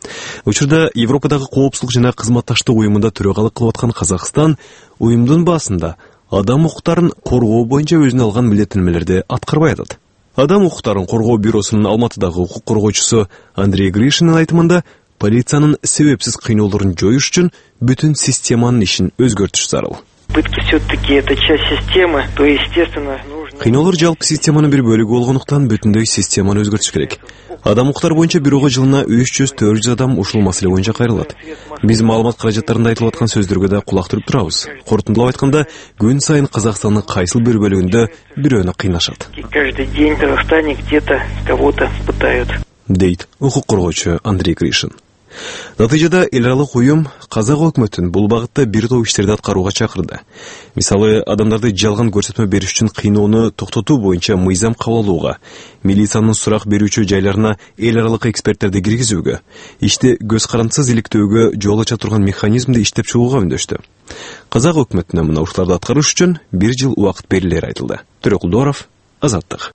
Учурда Европадагы коопсуздук жана кызматташтык уюмунда төрөгалык кылып аткан Казакстан уюмдун баасында адам укуктарын коргоо боюнча өзүнө алган милдеттенмелерди аткарбай атат. Адам укуктарын коргоо бюросунун Алматыдагы укук коргоочусу Андрей Гришинин айтымында, полициянын себепсиз кыйноолорун жоюш үчүн бүтүн системанын ишин өзгөртүш зарыл. Пытки все-таки это часть системы, то естественно нужно... Кыйноолор жалпы системанын бир бөлүгү болгондуктан бүтүндөй системаны өзгөртүш керек. Адам укуктары боюнча бирөөгө жылына үч жүз төрт жүз адам ушул маселе боюнча кайрылат. Биз маалымат каражаттарында айтылып аткан сөздөргө да кулак түрүп турабыз. Корутундулап айтканда, күн сайын Казакстандын кайсыл бир бөлүгүндө бирөөнү кыйнашат. Каждый день в Казахстане где-то кого-то пытают. Дейт укук коргоочу Андрей Гришин. Натыйжада эл аралык уюм Казак өкмөтүн бул багытта бир топ иштерди аткарууга чакырды. Мисалы, адамдарды жалган көрсөтмө бериш үчүн кыйноону токтотуу боюнча мыйзам кабыл алууга, милициянын сурак берүүчү жайларына эл аралык эксперттерди киргизүүгө, ишти көз карандысыз иликтөөгө жол ача турган механизмди иштеп чыгууга үндөштү. Казак өкмөтүнө мына ушуларды аткарыш үчүн бир жыл убакыт берилери айтылды. Төрөкулдуаров, Азаттык.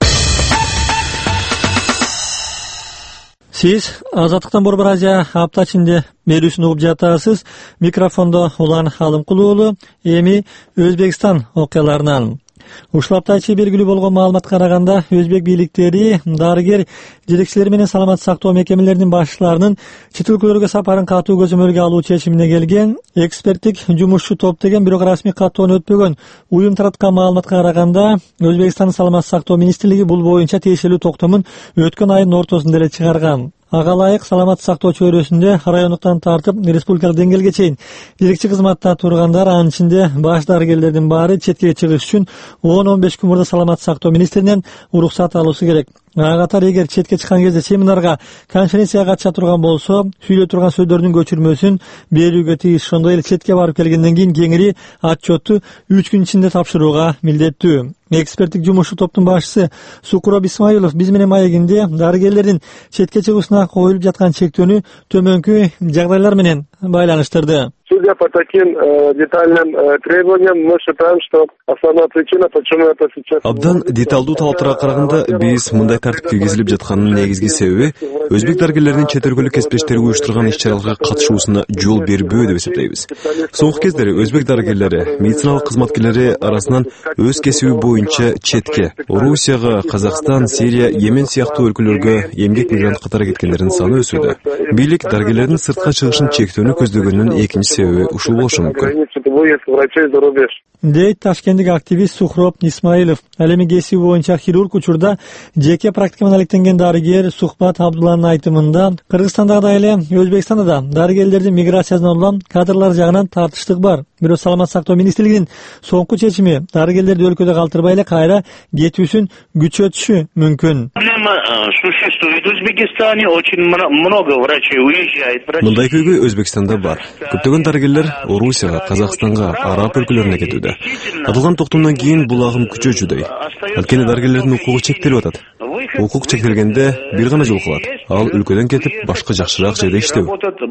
Сиз Азаттыктан Борбор Азия апта ичинде берүүсүн угуп жатасыз. Микрофондо Улан Алымкулуу уулу. Эми Өзбекстан окуяларынан. Ушул апта ичи белгилүү болгон маалыматка караганда, өзбек бийликтери дарыгер жетекчилери менен саламат сактоо мекемелеринин башчыларынын чет өлкөлөргө сапарын катуу көзөмөлгө алуу чечимине келген. Эксперттик жумушчу топ деген бирок расмий каттоону өтпөгөн уюм тараткан маалыматка караганда, Өзбекстандын саламат сактоо министрлиги бул боюнча тиешелүү токтомун өткөн айдын ортосунда эле чыгарган. Ага ылайык саламат сактоо чөйрөсүндө райондуктан тартып республикалык деңгээлге чейин жетекчи кызматта тургандар, анын ичинде баш дарыгерлердин баары четке чыгыш үчүн он он беш күн мурда саламат сактоо министринен уруксат алуусу керек. Ага катар эгер четке чыккан кезде семинарга, конференцияга катыша турган болсо, сүйлөй турган сөздөрдүн көчүрмөсүн берүүгө тийиш. Ошондой эле четке барып келгенден кийин кеңири отчетту үч күн ичинде тапшырууга милдеттүү. Эксперттик жумушчу топтун башчысы Сукуроб Исмаилов биз менен маегинде дарыгерлердин четке чыгуусуна коюлуп жаткан чектөөнү төмөнкү жагдайлар менен байланыштырды. Судя по таким э, детальным э, требованиям, мы считаем, что основная причина, почему это сейчас... Абдан деталдуу талаптарга караганда, биз мындай тартип киргизилип жатканын негизги себеби өзбек дарыгерлеринин чет өлкөлүк кесиптештери уюштурган иш-чараларга катышуусуна жол бербөө деп эсептейбиз. Соңку кездери өзбек дарыгерлери, медициналык кызматкерлери арасынан өз кесиби боюнча четке, Орусияга, Казакстан, Сирия, Йемен сыяктуу өлкөлөргө эмгек мигрант катары кеткендердин саны өсүүдө. Бийлик дарыгерлердин сыртка чыгышын чектөөнү көздөгөнүн экинчи себеби ушул болушу мүмкүн. Дейт ташкенттик активист Сухроб Исмаилов. Ал эми кесиби боюнча хирург учурда жеке практика менен алектенген дарыгер Сухбат Абдулланын айтымында, Кыргызстандагы эле Өзбекстанда да дарыгерлердин миграциясынан улам кадрлар жагынан тартыштык бар. Бирок саламат сактоо министрлигинин соңку чечими дарыгерлерди өлкөдө калтырбай эле кайра кетүүсүн күчөтүшү мүмкүн. Мындай көйгөй Өзбекстанда бар. Көптөгөн дарыгерлер Орусияга, Казакстанга, араб өлкөлөрүнө кетүүдө. Атылган токтомдон кийин бул агым күчөчүдөй. Анткени дарыгерлердин укугу чектелип атат. Укук чектелгенде бир гана жол калат. Ал өлкөдөн кетип, башка жакшыраак жерде иштөө.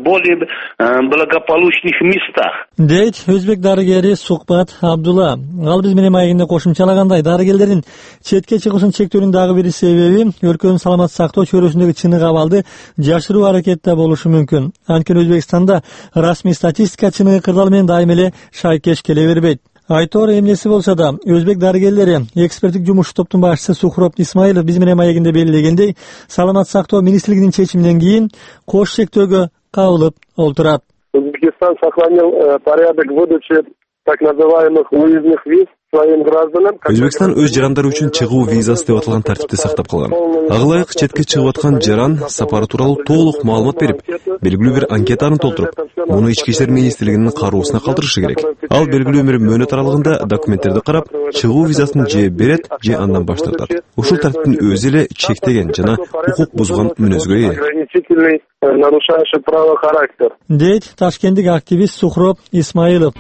Дейт өзбек дарыгери Сухбат Абдулла. Ал биз менен маегинде кошумчалагандай, дарыгерлердин четке чыгуусун чектөөнүн дагы бир себеби өлкөнүн саламат сактоо чөйрөсүндөгү чыныгы абалды жашыруу аракетте болушу мүмкүн. Анткени Өзбекстанда расмий статистика чыныгы кырдаал менен дайым эле шайкеш келе бербейт. Айтор эмнеси болсо да, өзбек дарыгерлери эксперттик жумушчу топтун башчысы Сухроб Исмаилов биз менен маегинде белгилегендей, саламат сактоо министрлигинин чечиминен кийин кош чектөөгө кабылып олтурат. Узбекистан сохранил э, порядок выдачи так называемых выездных виз своим гражданам. Өзбекстан өз жарандары үчүн чыгуу визасы деп аталган тартипти сактап калган. Ага ылайык четке чыгып аткан жаран сапары тууралуу толук маалымат берип, белгилүү бир анкетаны толтуруп, муну ички иштер министрлигинин кароосуна калтырышы керек. Ал белгилүү бир мөөнөт аралыгында документтерди карап, чыгуу визасын же берет, же андан баш тартат. Ушул тартиптин өзү эле чектеген жана укук бузган мүнөзгө ээ. Нарушающий право характер. Дейт ташкенттик активист Сухроб Исмаилов.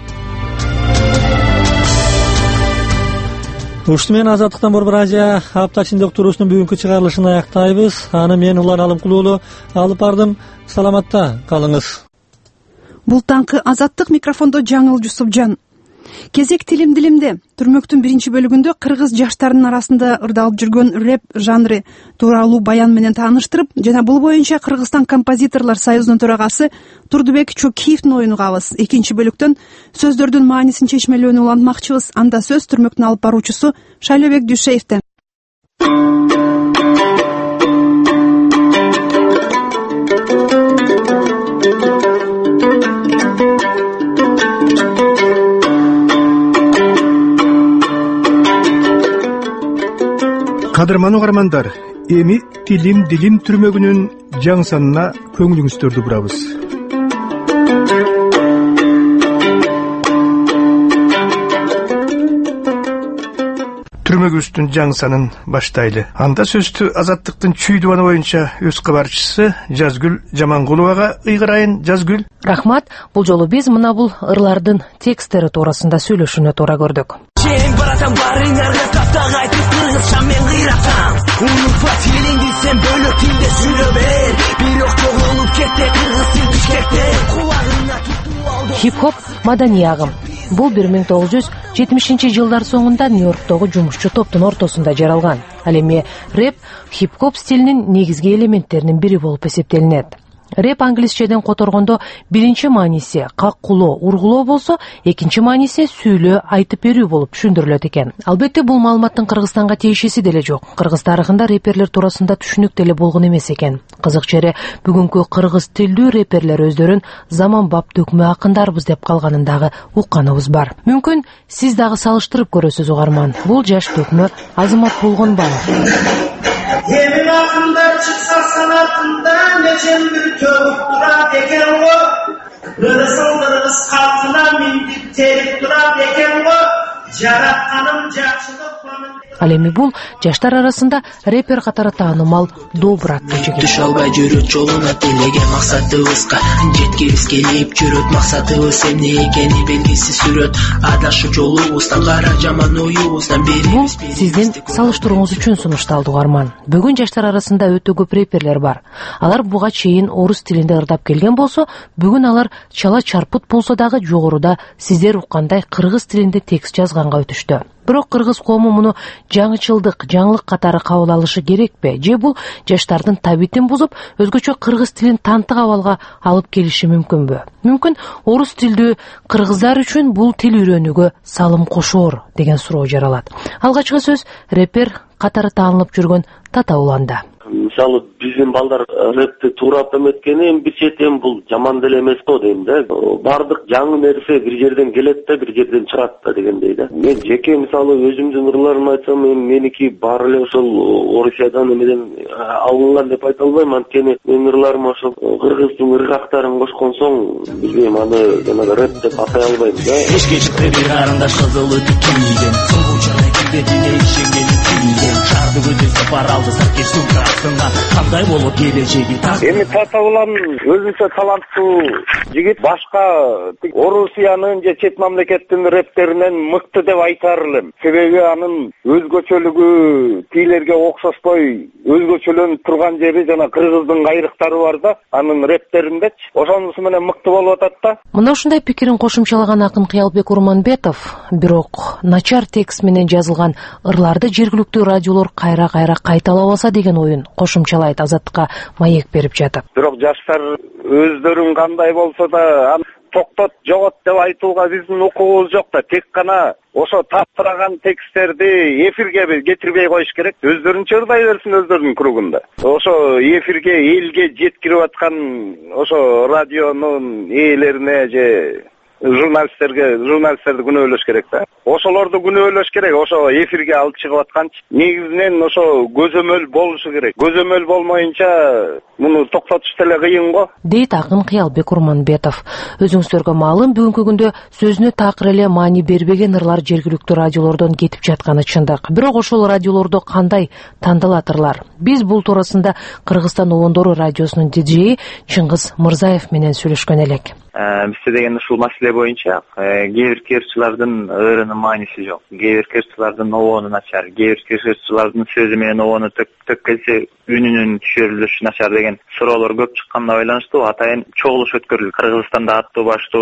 Ушуну менен Азаттыктан Борбор Азия апта ичинде уктуруусунун бүгүнкү чыгарылышын аяктайбыз. Аны мен Улан Алымкулуу алып бардым. Саламатта калыңыз. Бул таңкы Азаттык, микрофондо Жаңыл Жусупжан. Кезек тилим дилимде түрмөктүн биринчи бөлүгүндө кыргыз жаштарынын арасында ырдалып жүргөн рэп жанры тууралуу баян менен тааныштырып жана бул боюнча Кыргызстан композиторлор союзунун төрагасы Турдубек Чукиевдин оюн угабыз. Экинчи бөлүктөн сөздөрдүн маанисин чечмелөөнү улантмакчыбыз. Анда сөз түрмөктүн алып баруучусу Шайлообек Дүйшеевден. Кадырман угармандар, эми тилим дилим түрмөгүнүн жаңы санына көңүлүңүздөрдү бурабыз. Түрмөгүбүздүн жаңы санын баштайлы. Анда сөздү Азаттыктын чүй дубаны боюнча өз кабарчысы Жазгүл Жамангуловага ыйгырайын. Жазгүл. Рахмат. Бул жолу биз мына бул ырлардын текстери туурасында сүйлөшүүнү туура көрдүк. Сен баратам барыңарга таптак айтып кыргызча мен кыйратам. Унутпа тилиңди сен бөлөк тилде сүйлө бер. Бирок жоголуп кетти кыргыз тил бишкекте. Кулагыңа тутуп алды. Хип-хоп маданий агым. Бул бир миң тогуз жүз жетимишинчи жылдар соңунда Нью-Йорктогу жумушчу топтун ортосунда жаралган. Ал эми рэп хип-хоп стилинин негизги элементтеринин бири болуп эсептелинет. Рэп англисчеден которгондо биринчи мааниси каккулоо, ургулоо болсо, экинчи мааниси сүйлөө, айтып берүү болуп түшүндүрүлөт экен. Албетте бул маалыматтын Кыргызстанга тиешеси деле жок. Кыргыз тарыхында рэперлер туурасында түшүнүк деле болгон эмес экен. Кызык жери бүгүнкү кыргыз тилдүү рэперлер өздөрүн заманбап төкмө акындарбыз деп калганын дагы укканыбыз бар. Мүмкүн сиз дагы салыштырып көрөсүз угарман. Бул жаш төкмө Азамат болгонбаев. Emin akımda çıksa sanatında necem bir tövüp durar eken o. Rırısıldırız kalkına mindip terip durar eken o. Жаратканым жакшылык планын. Ал эми бул жаштар арасында рэпер катары таанымал Добур аттуу жигит. Түш албай жүрөт жолуна тилеген максатыбызга. Жеткибиз келип жүрөт максатыбыз эмне экени белгисиз сүрөт. Адашуу жолубуздан кара жаман оюбуздан бери. Бул сиздин салыштырууңуз үчүн сунушталды угарман. Бүгүн жаштар арасында өтө көп рэперлер бар. Алар буга чейин орус тилинде ырдап келген болсо, бүгүн алар чала чарпыт болсо дагы жогоруда сиздер уккандай кыргыз тилинде текст жазганга өтүштү. Бирок кыргыз коому муну жаңычылдык, жаңылык катары кабыл алышы керекпи? Же бул жаштардын табитин бузуп, өзгөчө кыргыз тилин тантык абалга алып келиши мүмкүнбү? Мүмкүн орус тилдүү кыргыздар үчүн бул тил үйрөнүүгө салым кошоор деген суроо жаралат. Алгачкы сөз рэпер катары таанылып жүргөн Тата Уланда. Мисалы биздин балдар рэпти туурап эметкени эми бир четен бул жаман деле эмес го дейм да. Бардык жаңы нерсе бир жерден келет да, бир жерден чыгат да дегендей да. Мен жеке мисалы өзүмдүн ырларымды айтсам, эми меники баары эле ошол Орусиядан эмеден алынган деп айта албайм, анткени менин ырларым ошол кыргыздын ыргактарын кошкон соң билбейм, аны жанагы рэп деп атай албайм да. Эшке чыкты бир карындаш кызыл өтүп кийген, сулуучана кирдетине ишенген кийген, шарды көзү сапар алды сакеш сумкасына, кандай болуп келечеги так. Эми Тата Улан өзүнчө таланттуу жигит, башка Орусиянын же чет мамлекеттин рэптеринен мыкты деп айтар элем. Себеби анын өзгөчөлүгү тилерге окшошпой өзгөчөлөнүп турган жери жана кыргыздын кайрыктары бар да, анын рэптериндечи. Ошонусу менен мыкты болуп атат да. Мына ушундай пикирин кошумчалаган акын Кыялбек Урманбетов, бирок начар текст менен жазылган ырларды жергиликтүү радиолор кайра-кайра кайталабаса деген оюн кошумчалайт Азаттыкка маек берип жатып. Бирок жаштар өздөрүн кандай болсо да токтот, жогот деп айтууга биздин укугубуз жок да. Тек гана ошо таптыраган тексттерди эфирге кетирбей коюш керек. Өздөрүнчө ырдай берсин өздөрүнүн кругунда. Ошо эфирге, элге жеткирип аткан ошо радионун ээлерине же журналисттерге, журналисттерди күнөөлөш керек да. Ошолорду күнөөлөш керек. Ошо эфирге алып чыгып атканчы негизинен ошо көзөмөл болушу керек. Көзөмөл болмоюнча муну токтотуш деле кыйын го. Дейт акын Кыялбек Урманбетов. Өзүңүздөргө маалым, бүгүнкү күндө сөзүнө такыр эле маани бербеген ырлар жергиликтүү радиолордон кетип жатканы чындык. Бирок ошол радиолордо кандай тандалат ырлар? Биз бул туурасында Кыргызстан Обондору радиосунун диджеи Чыңгыз Мырзаев менен сүйлөшкөн элек. Бизде деген ушул маселе боюнча кээ бир кыргызчылардын ырынын мааниси жок. Кээ бир кыргызчылардын обону начар, кээ бир кыргызчылардын сөзү менен обону төккөнсө үнүнүн түшүрүлүшү начар деген суроолор көп чыкканына байланыштуу атайын чогулуш өткөрүлдү. Кыргызстанда аттуу баштуу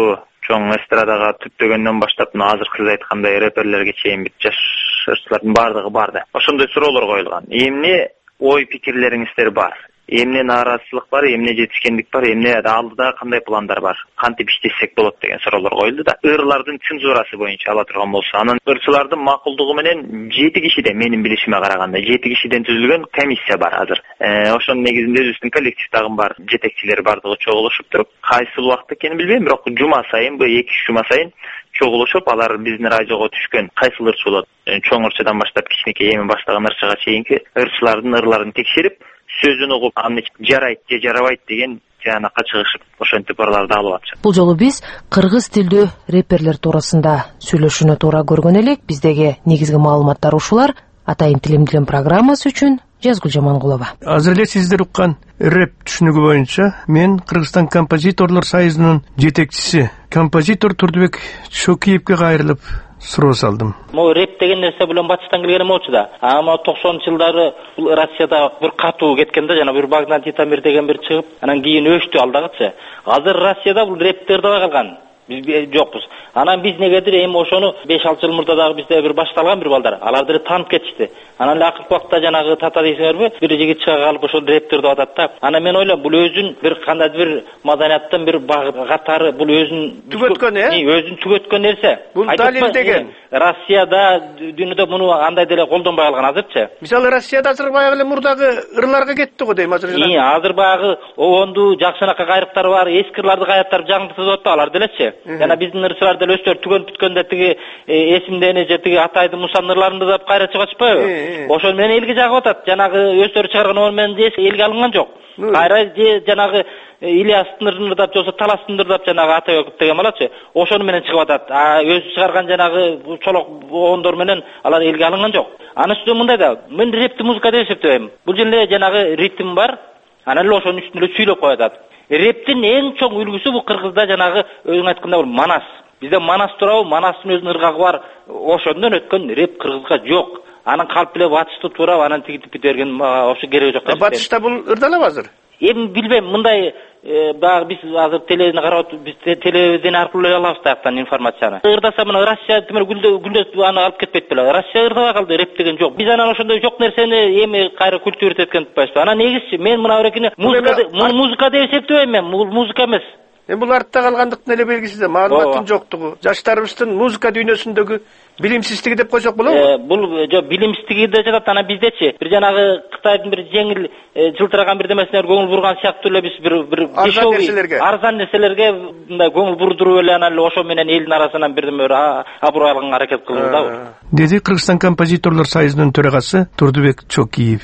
чоң эстрадага түптөгөндөн баштап мына азыркы сиз айткандай рэперлерге чейин бүт жаш ырчылардын бардыгы бар да. Ошондой суроолор коюлган. Эмне ой пикирлериңиздер бар? Эмне нааразычылык бар, эмне жетишкендик бар, эмне алдыда кандай пландар бар? Кантип иштесек болот деген суроолор коюлду да. Ырлардын цензурасы боюнча ала турган болсо, анан ырчылардын макулдугу менен жети кишиден, менин билишиме караганда жети кишиден түзүлгөн комиссия бар азыр. Ошонун негизинде өзүбүздүн коллектив дагы бар, жетекчилер бардыгы чогулушуп туруп, кайсы убакытта экенин билбейм, бирок жума сайын, бу эки үч жума сайын чогулушуп, алар биздин радиого түшкөн кайсыл ырчы болот, чоң ырчыдан баштап кичинекей эми баштаган ырчыга чейинки ырчылардын ырларын текшерип, сөзүн угуп, аны жарайт же жарабайт деген жанакка чыгышып, ошентип ырларды алып атышат. Бул жолу биз кыргыз тилдүү рэперлер туурасында сүйлөшүүнү туура көргөн элек. Биздеги негизги маалыматтар ушулар. Атайын тилим билем программасы үчүн Жазгүл Жамангулова. Азыр эле сиздер уккан рэп түшүнүгү боюнча мен Кыргызстан композиторлор союзунун жетекчиси композитор Турдубек Чокиевке кайрылып суроо салдым. Могу рэп деген нерсе билен батыштан келген эмочу да. Ама токсонунчу жылдары бул Россияда бир катуу кеткенде, жана бир Богдан Титамир деген бир чыгып, анан кийин өчтү ал дагычы. Азыр Россияда бул рэптер да калган. Биз жокпуз. Анан биз негедир эми ошону беш алты жыл мурда дагы бизде бир башталган бир балдар. Аларды таанып кетишти. Анан эле акыркы убакта жанагы тата дейсиңерби, бир жигит чыга калып ошол рэптер деп атат да. Анан мен ойлойм, бул өзүн бир кандайдыр бир маданияттын бир катары, бул өзүн түгөткөн, э? Өзүн түгөткөн нерсе. Бул далилдеген. Россияда, дүйнөдө муну андай деле колдонбой калган азырчы. Мисалы Россияда азыр баягы эле мурдагы ырларга кетти го дейм азыр. Ии, азыр баягы оонду жакшынакай кайрыктар бар, эски ырларды кайрыптап жаңыртып атпа алар делечи. Жана биздин ырчылар деле өстөр түгөн бүткөндө тиги эсимдени же тиги Атайдын Мусанын ырларында да кайра чыгып атышпайбы? Ошол менен элге жагып атат. Жанагы өздөрү чыгарган оор менен элге алынган жок. Кайра же жанагы Ильястын ырдап, же Таластын ырдап жанагы Атай Өкүп деген балачы. Ошону менен чыгып атат. А өзү чыгарган жанагы чолок оондор менен алар элге алынган жок. Анын үстүнө мындай да, мен рэпти музыка деп эсептейм. Бул жерде жанагы ритм бар, анан эле ошонун үстүндө сүйлөп коюп атат. Рэптин эң чоң үлгүсү бул Кыргызда жанагы өзүң айткандай бул манас. Бизде манас турабы, манастын өзүнүн ыргагы бар. Ошондон өткөн рэп Кыргызга жок. Анан калп эле батышты туурап, анан тигитип кете берген ошо кереги жок деп. Батышта бул ырдалабы азыр? Эми билбейм, мындай баягы биз азыр телевизионду карап, биз телевидение аркылуу эле алабыз таяктан информацияны. Ырдаса мына Россия темир гүлдө гүлдөп аны алып кетпейт беле. Россия ырдабай калды, рэп деген жок. Биз анан ошондой жок нерсени эми кайра культурат эткенди атпайбызбы? Анан негизчи мен мына эрекине музыка музыка деп эсептебейм мен, бул музыка эмес. Эми бул артта калгандыктын эле белгиси да, маалыматтын жоктугу, жаштарыбыздын музыка дүйнөсүндөгү билимсиздиги деп койсок болобу? Бул жок, билимсиздиги да жатат. Анан биздечи бир жанагы Кытайдын бир жеңил жылтыраган бир демесине көңүл бурган сыяктуу эле биз бир бир нерселерге арзан нерселерге мындай көңүл бурдуруп эле анан эле ошо менен элдин арасынан бирдеме бир аброй алганга аракет кылдыбы? Деди Кыргызстан композиторлор союзунун төрагасы Турдубек Чокиев.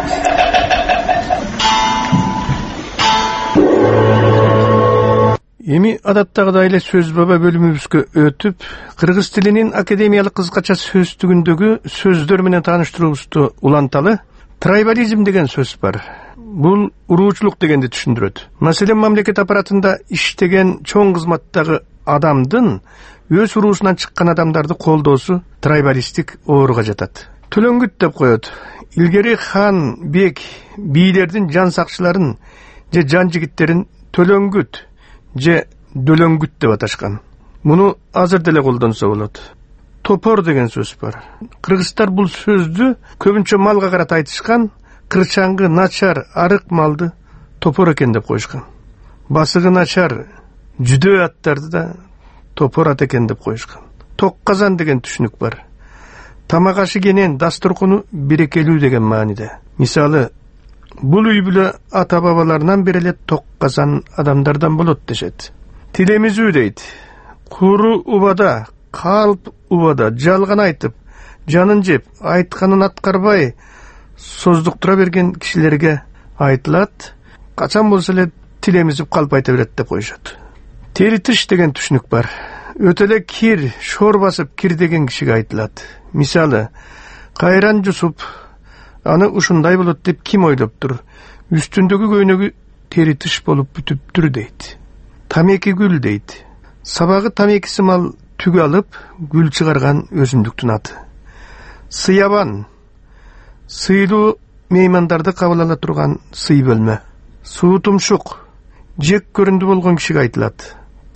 Эми адаттагыдай эле сөз баба бөлүмүбүзгө өтүп, кыргыз тилинин академиялык кыскача сөздүгүндөгү сөздөр менен тааныштыруубузду уланталы. Трайбализм деген сөз бар. Бул уруучулук дегенди түшүндүрөт. Маселен, мамлекет аппаратында иштеген чоң кызматтагы адамдын өз уруусунан чыккан адамдарды колдоосу трайбалисттик ооруга жатат. Төлөңгүт деп коет. Илгери хан, бек, бийлердин жан сакчыларын же жан жигиттерин төлөңгүт же дөлөңгүт деп аташкан. Муну азыр деле колдонсо болот. Топор деген сөз бар. Кыргыздар бул сөздү көбүнчө малга карата айтышкан, кырчаңгы, начар, арык малды топор экен деп коюшкан. Басыгы начар, жүдөө аттарды да топор ат экен деп коюшкан. Ток казан деген түшүнүк бар. Тамак ашы кенен, дасторкону берекелүү деген мааниде. Мисалы, бул үй бүлө ата бабаларынан бери эле ток казан адамдардан болот дешет. Тилемизүү дейт. Куру убада, калп убада, жалган айтып, жанын жеп, айтканын аткарбай создуктура берген кишилерге айтылат. Качан болсо эле тилемизип калп айта берет деп коюшат. Теритиш деген түшүнүк бар. Өтө эле кир, шор басып кир деген кишиге айтылат. Мисалы, кайран жусуп, аны ушундай болот деп ким ойлоптур? Үстүндөгү көйнөгү теритиш болуп бүтүптүр дейт. Тамеки гүл дейт. Сабагы тамекиси мал түгү алып, гүл чыгарган өсүмдүктүн аты. Сыябан, сыйлуу меймандарды кабыл ала турган сый бөлмө. Суу тумшук, жек көрүндү болгон кишиге айтылат.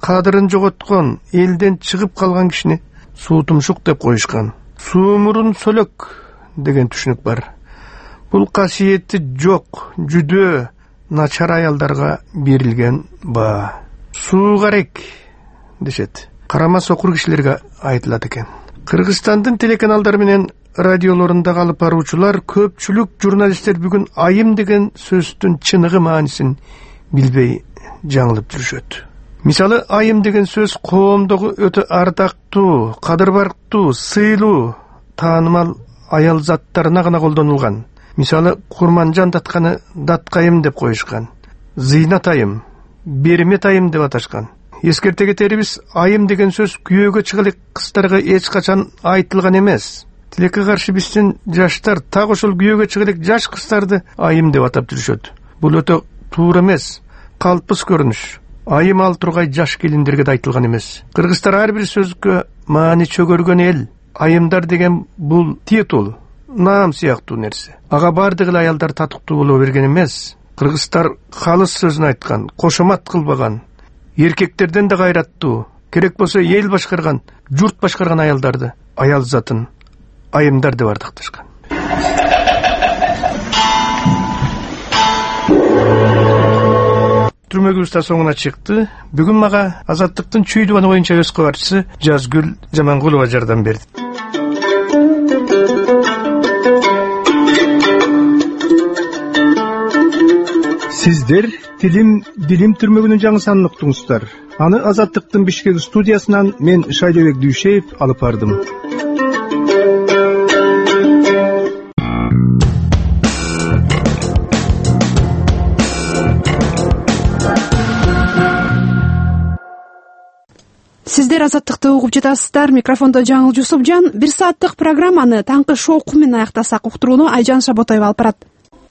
кадырын жоготкон, элден чыгып калган кишини суутумшук деп коюшкан. Суумурун сөлөк деген түшүнүк бар. Бул касиети жок, жүдөө, начар аялдарга берилген баа. Суу керек дешет. Карама сокур кишилерге айтылат экен. Кыргызстандын телеканалдары менен радиолорунда алып баруучулар, көпчүлүк журналисттер бүгүн айым деген сөздүн чыныгы маанисин билбей жаңылып жүрүшөт. Мисалы, айым деген сөз коомдогу өтө ардактуу, кадыр барктуу, сыйлуу, таанымал аял заттарына гана колдонулган. Мисалы, Курманжан датканы даткайым деп коюшкан. Зыйнат айым, бермет айым деп аташкан. Эскерте кетерибиз, айым деген сөз күйөөгө чыгылык кыздарга эч качан айтылган эмес. Тилекке каршы биздин жаштар так ошол күйөөгө чыгылык жаш кыздарды айым деп атап жүрүшөт. Бул өтө туура эмес, калпыс көрүнүш. Айым ал тургай жаш келиндерге да айтылган эмес. Кыргыздар ар бир сөзгө маани чөгөргөн эл. Айымдар деген бул титул, наам сыяктуу нерсе. Ага бардык эле аялдар татыктуу боло берген эмес. Кыргыздар калыс сөзүн айткан, кошомат кылбаган, эркектерден да гайраттуу, керек болсо эл башкарган, журт башкарган аялдарды аял затын айымдар деп ардакташкан. Түрмөгүбүз да соңуна чыкты. Бүгүн мага Азаттыктын Чүй дубаны боюнча өз кабарчысы Жазгүл Жамангулова жардам берди. Сиздер Тилим Билим түрмөгүнүн жаңы санын уктуңуздар. Аны Азаттыктын Бишкек студиясынан мен Шайлообек Дүйшеев алып бардым. Сиздер Азаттыкты угуп жатасыздар. Микрофондо Жаңыл Жусупжан. Бир сааттык программаны таңкы шоку менен аяктасак, уктурууну Айжан Шаботоева алып барат.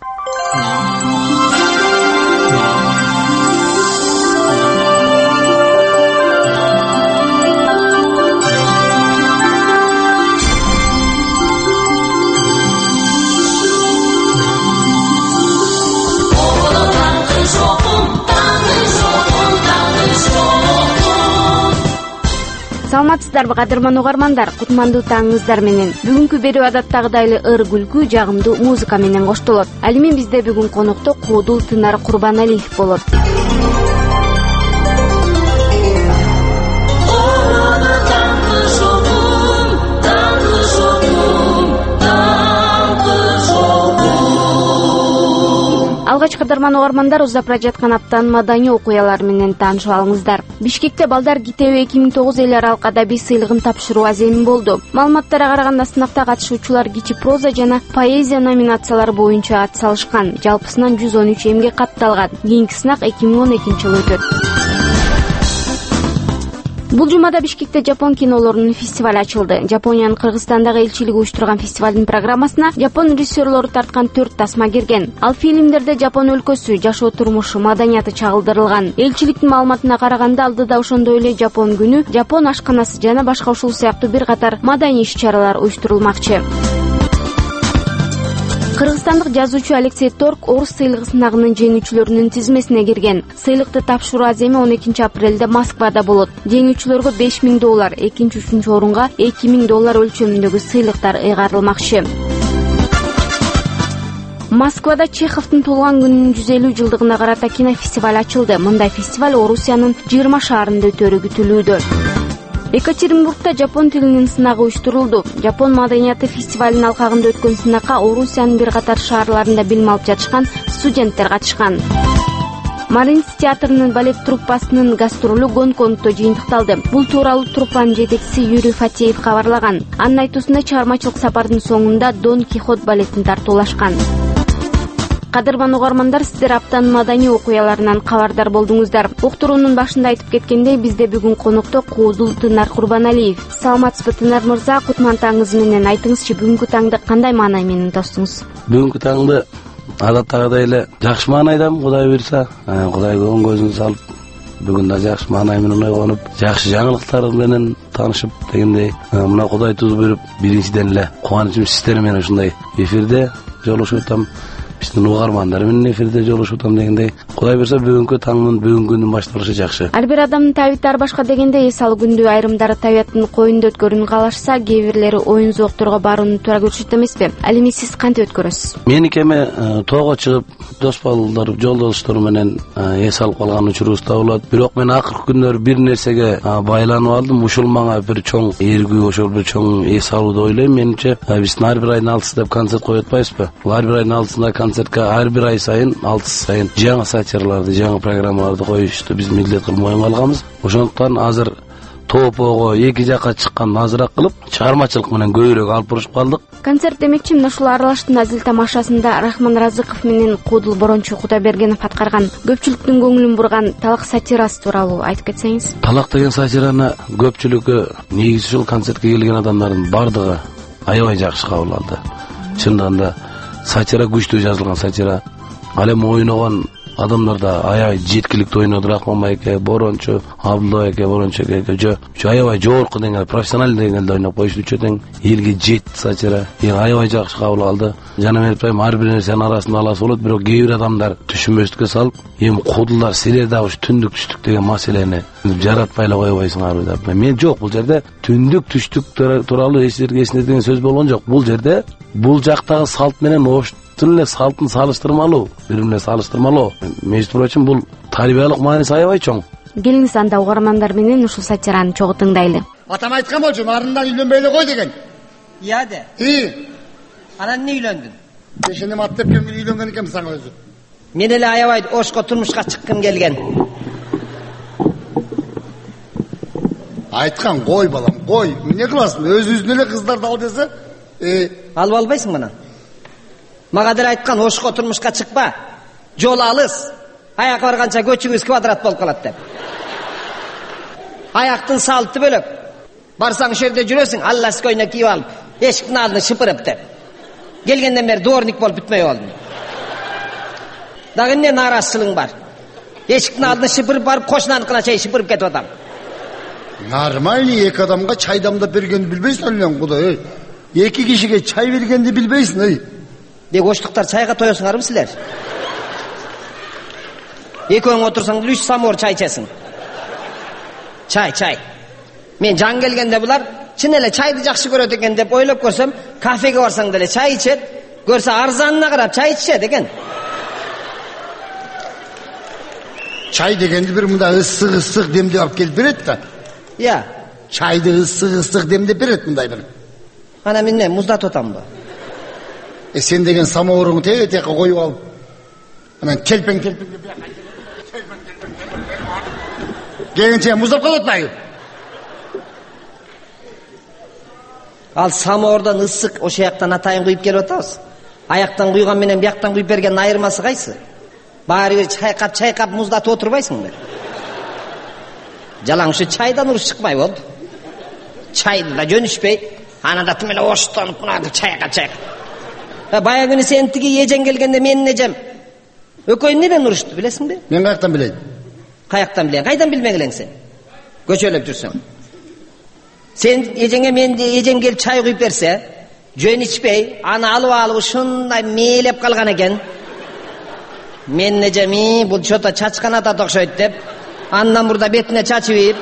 Саламатсыздарбы, кадырман угармандар, кутмандуу таңыңыздар менен. Бүгүнкү берүү адаттагыдай эле ыр күлкү, жагымдуу музыка менен коштолот. Ал эми бизде бүгүн конокто Коодул Тынар Курбаналиев болот. Алгач кадырман угармандар, узап бара жаткан аптанын маданий окуялары менен таанышып алыңыздар. Бишкекте балдар китеби эки миң тогуз эл аралык адабий сыйлыгын тапшыруу аземи болду. Маалыматтарга караганда сынакта катышуучулар кичи проза жана поэзия номинациялары боюнча ат салышкан. Жалпысынан жүз он үч эмгек катталган. Кийинки сынак эки миң он экинчи жылы өтөт. Бул жумада Бишкекте Жапон кинолорунун фестивали ачылды. Жапониянын Кыргызстандагы элчилиги уюштурган фестивалдын программасына жапон режиссерлору тарткан төрт тасма кирген. Ал фильмдерде Жапон өлкөсү, жашоо турмушу, маданияты чагылдырылган. Элчиликтин маалыматына караганда, алдыда ошондой эле Жапон күнү, Жапон ашканасы жана башка ушул сыяктуу бир катар маданий иш-чаралар уюштурулмакчы. Кыргызстандык жазуучу Алексей Торг Орус сыйлыгы сынагынын жеңүүчүлөрүнүн тизмесине кирген. Сыйлыкты тапшыруу аземи он экинчи апрелде Москвада болот. Жеңүүчүлөргө беш миң доллар, экинчи үчүнчү орунга эки миң доллар өлчөмүндөгү сыйлыктар ыйгарылмакчы. Москвада Чеховдун туулган күнүнүн жүз элүү жылдыгына карата кинофестиваль ачылды. Мындай фестиваль Орусиянын жыйырма шаарында өтөрү күтүлүүдө. Екатеринбургда жапон тилинин сынагы уюштурулду. Жапон маданияты фестивалынын алкагында өткөн сынакка Орусиянын бир катар шаарларында билим алып жатышкан студенттер катышкан. Маринс театрынын балет труппасынын гастролу Гонконгдо жыйынтыкталды. Бул тууралуу труппанын жетекчиси Юрий Фатеев кабарлаган. Анын айтуусунда, чыгармачылык сапардын соңунда Дон Кихот балетин тартуулашкан. Кадырман угармандар, сиздер аптанын маданий окуяларынан кабардар болдуңуздар. Уктуруунун башында айтып кеткендей, бизде бүгүн конокто Коодул Тынар Курбаналиев. Саламатсызбы, Тынар мырза? Кутман таңыңыз менен айтыңызчы, бүгүнкү таңды кандай маанай менен тостуңуз? Бүгүнкү таңды адаттагыдай эле жакшы маанайдам, Кудай буйрса. Кудайга оң көзүн салып, бүгүн да жакшы маанай менен ойгонуп, жакшы жаңылыктар менен таанышып дегендей, мына Кудай туз буйруп, биринчиден эле кубанычым сиздер менен ушундай эфирде жолугушуп атам. Биздин угармандар менен эфирде жолугушуп атам дегендей, Кудай берсе бүгүнкү таңдын бүгүнкү күндүн башталышы жакшы. Ар бир адамдын табиати ар башка дегенде эс ал күндү айрымдары табиаттын коюнда өткөрүүнү каалашса, кээ бирлери оюн зоокторго барууну туура көрүшөт эмеспи? Ал эми сиз кантип өткөрөсүз? Меники эми тоого чыгып, дос балдар, жолдоштор менен эс алып калган учурубуз да болот. Бирок мен акыркы күндөр бир нерсеге байланып алдым. Ушул мага бир чоң эргүү, ошол бир чоң эс алуу деп ойлойм. Менимче биз ар бир айдын алтысы деп концерт коюп атпайбызбы? Ар бир айдын алтысында концертке ар бир ай сайын, алтысы сайын жаңы сатираларды, жаңы программаларды коюшту биз милдет кылып моюнга алганбыз. Ошондуктан азыр топого эки жакка чыккан азыраак кылып, чыгармачылык менен көбүрөөк алып бурушуп калдык. Концерт демекчи, мына ушул аралаштын азил тамашасында Рахман Разыков менен Куудул Борончу Кудайбергенов аткарган көпчүлүктүн көңүлүн бурган Талак сатирасы тууралуу айтып кетсеңиз. Талак деген сатираны көпчүлүккө, негизи ушул концертке келген адамдардын бардыгы аябай жакшы кабыл алды. Чындыгында сатира күчтүү жазылган сатира. Ал эми ойногон адамдар да аябай жеткиликтүү ойноду. Рахман байке, Борончу, Абдулла байке, Борончу байке, жо аябай жогорку деңгээлде, профессионалдуу деңгээлде ойноп коюшту. Үчөтең элге жетти сатира. Эл аябай жакшы кабыл алды. Жана мен айтпайм, ар бир нерсенин арасында аласы болот, бирок кээ бир адамдар түшүнбөстүккө салып, эми кудулдар силер да ушу түндүк түштүк деген маселени жаратпай эле койбойсуңарбы деп. Мен жок, бул жерде түндүк түштүк тууралуу эстерге эсине деген сөз болгон жок. Бул жерде бул жактагы салт менен ош эле салтын салыштырмалуу, бири менен салыштырмалуу. Между прочим, бул тарбиялык мааниси аябай чоң. Келиңиз анда угармандар менен ушул сатираны чогуу тыңдайлы. Атам айткан болчу, нарындан үйлөнбөй эле кой деген. Iya de. И. Анан не үйлөндүн? Бешенем ат деп келген үйлөнгөн экенмин сага өзү. Мен эле аябай ошко турмушка чыккым келген. Айткан кой балам, кой. Эмне кыласың? Өзүбүздүн эле кыздарды ал десе, э, алып албайсың мына. Мага деле айткан, ошко турмушка чыкпа. Жол алыс. Аяк барганча көчүңүз квадрат болуп калат деп. Аяктын салты бөлөк. Барсаң ошол жерде жүрөсүң, аллас көйнө кийип алып, эшиктин алдына шыпырып деп. Келгенден бери дворник болуп бүтмөй болдум. Дагы эмне нааразычылыгың бар? Эшиктин алдына шыпырып барып, кошунаныкына чейин шыпырып кетип атам. Нормальный эки адамга чай дамдап бергенди билбейсиң эле, Кудай. Эки кишиге чай бергенди билбейсиң, эй. Дек оштуктар чайга тоесуңарбы силер? Экөөң отурсаң, үч самовар чай ичесиң. Чай, чай. Мен жан келгенде булар чын эле чайды жакшы көрөт экен деп ойлоп көрсөм, кафеге барсаң деле чай ичет, көрсө арзанына карап чай ичет экен. Чай дегенди бир мында ысык-ысык демдеп алып келип берет да. Иә. Чайды ысык-ысык демдеп берет мындай бир. Ана мен не муздатып атамбы? Э сен деген самоварыңды тете коюп алып, анан келпең-келпең деп бияка. Келгенче муздап калып атпайбы? Ал самовардан ысык ошо жактан атайын куюп келип атабыз. Аяктан куйган менен бияктан куюп берген айырмасы кайсы? Баары бир чайкап чайкап муздатып отурбайсыңбы? Жалаң ушу чайдан уруш чыкпай болду. Чайды да жөнүшпөй, ана да тим эле оштонуп мына чайкап чайкап. Бая күнү сен тиги эжең келгенде менин эжем экөө эмнеден урушту билесиңби? Мен каяктан билейм? Каяктан билейин? Кайдан билмек элең сен? Көчөлөп жүрсөң. Сен эжеңе мен эжең келип чай куюп берсе, жөн ичпей, аны алып алып ушундай мээлеп калган экен. Мен эжеми бул чото чачкан ата окшойт деп, андан мурда бетине чачып ийип,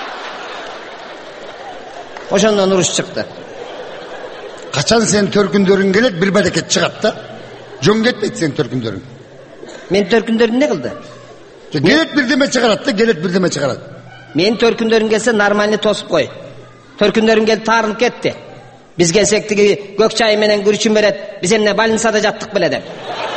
ошондон уруш чыкты. Качан сен төркүндөрүң келет, бир берекет чыгат да. Жөн кетпейт сен төркүндөрүң. Мен төркүндөрүм не кылды? Келет бирдеме чыгарат да, келет бирдеме чыгарат. Мен төркүндөрүм келсе нормальный тосуп кой. Төркүндөрүм келип таарынып кетти. Биз келсек тиги көк чай менен күрүчүн берет, биз эмне больницада жаттык беле деп.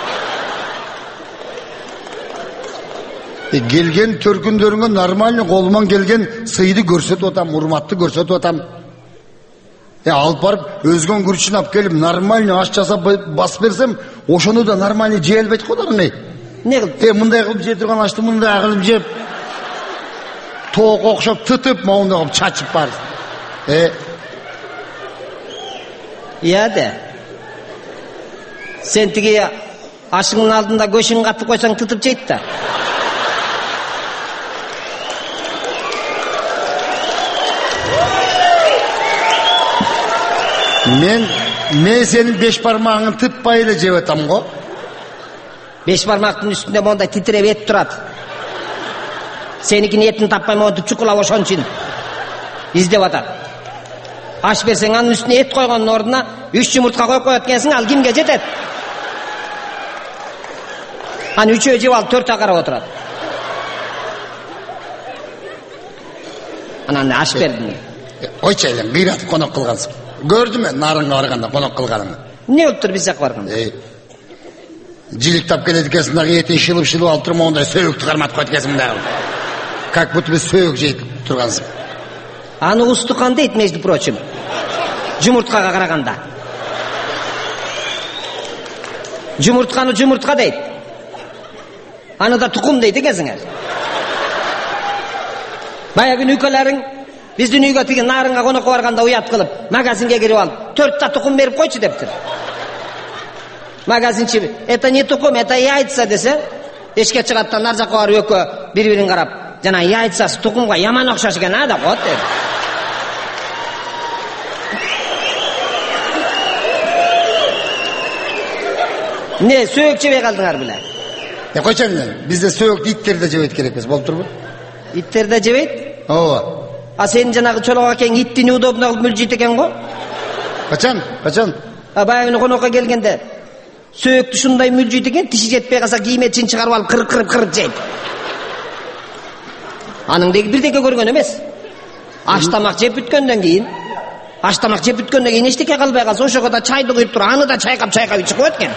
E, gelgen törkündörüngө нормальный колуман келген сыйды көрсөтүп атам, урматты көрсөтүп атам. E алып барып өзгөн күрүчүн алып келип нормальный аш жасап басып берсем, ошону да нормальный жей албайт коларың. Не кылып? Е мындай кылып жей турган ашты мындай кылып жеп, тоок окшоп тытып, моундай кылып чачып бар. Э Iya de. Sen tigi ашыңдын алдында көшүн катып койсоң тытып жейт да. Мен мен senin beş parmağını tıtpay ile jep atam go. Беш бармактын үстүндө мондай титиреп эт турат. Сеникин этин таппай монтип чукулап ошон үчүн издеп атат. Аш берсең анын үстүнө эт койгондун ордуна үч жумуртка коюп коет экенсиң, ал кимге жетет? Аны үчөө жеп алып төртөө карап отурат. Анан аш бердим. Ойчу элем, кыйратып конок кылгансың. Көрдүм мен нарынга барганда конок кылганыңды. Эмне болуптур биз жака барганда? Жилик тап келет экенсиң дагы этин шылып-шылып алып туруп мондай сөөгүктү карматып коет экенсиң дагы. Как будто биз сөөгүк жейт тургансың. Аны устукан дейт, между прочим. Жумурткага караганда. Жумуртканы жумуртка дейт. Аны да тукум дейт экенсиңер. Баягы нүкөлөрүң биздин үйгө тиги нарынга конокко барганда уят кылып, магазинге кирип алып, төрттө тукум берип койчу дептир. Магазинчи, это не тукум, это яйца десе, эшикке чыгат да нар жакка барып экөө бири-бирин карап, жана яйцасы тукумга яман окшош экен а деп коет дейт. Не, сөөгүк жебей калдыңар беле? Е койчу эне, бизде сөөгүктү иттер да жебейт керек эмес, болуп турбу? Иттер да жебейт? Ооба. А сен жанагы чолок акең итти неудобно кылып мүлжүйт экен го? Качан? Качан? А баягы конокко келгенде сөөгүктү ушундай мүлжүйт экен, тиши жетпей калса кийметин чыгарып алып кырып-кырып жейт. Анын деги бирдеке көргөн эмес. Аш тамак жеп бүткөндөн кийин, аш тамак жеп бүткөндөн кийин эчтеке калбай калса, ошого да чайды куюп туруп, аны да чайкап-чайкап ичип коет экен.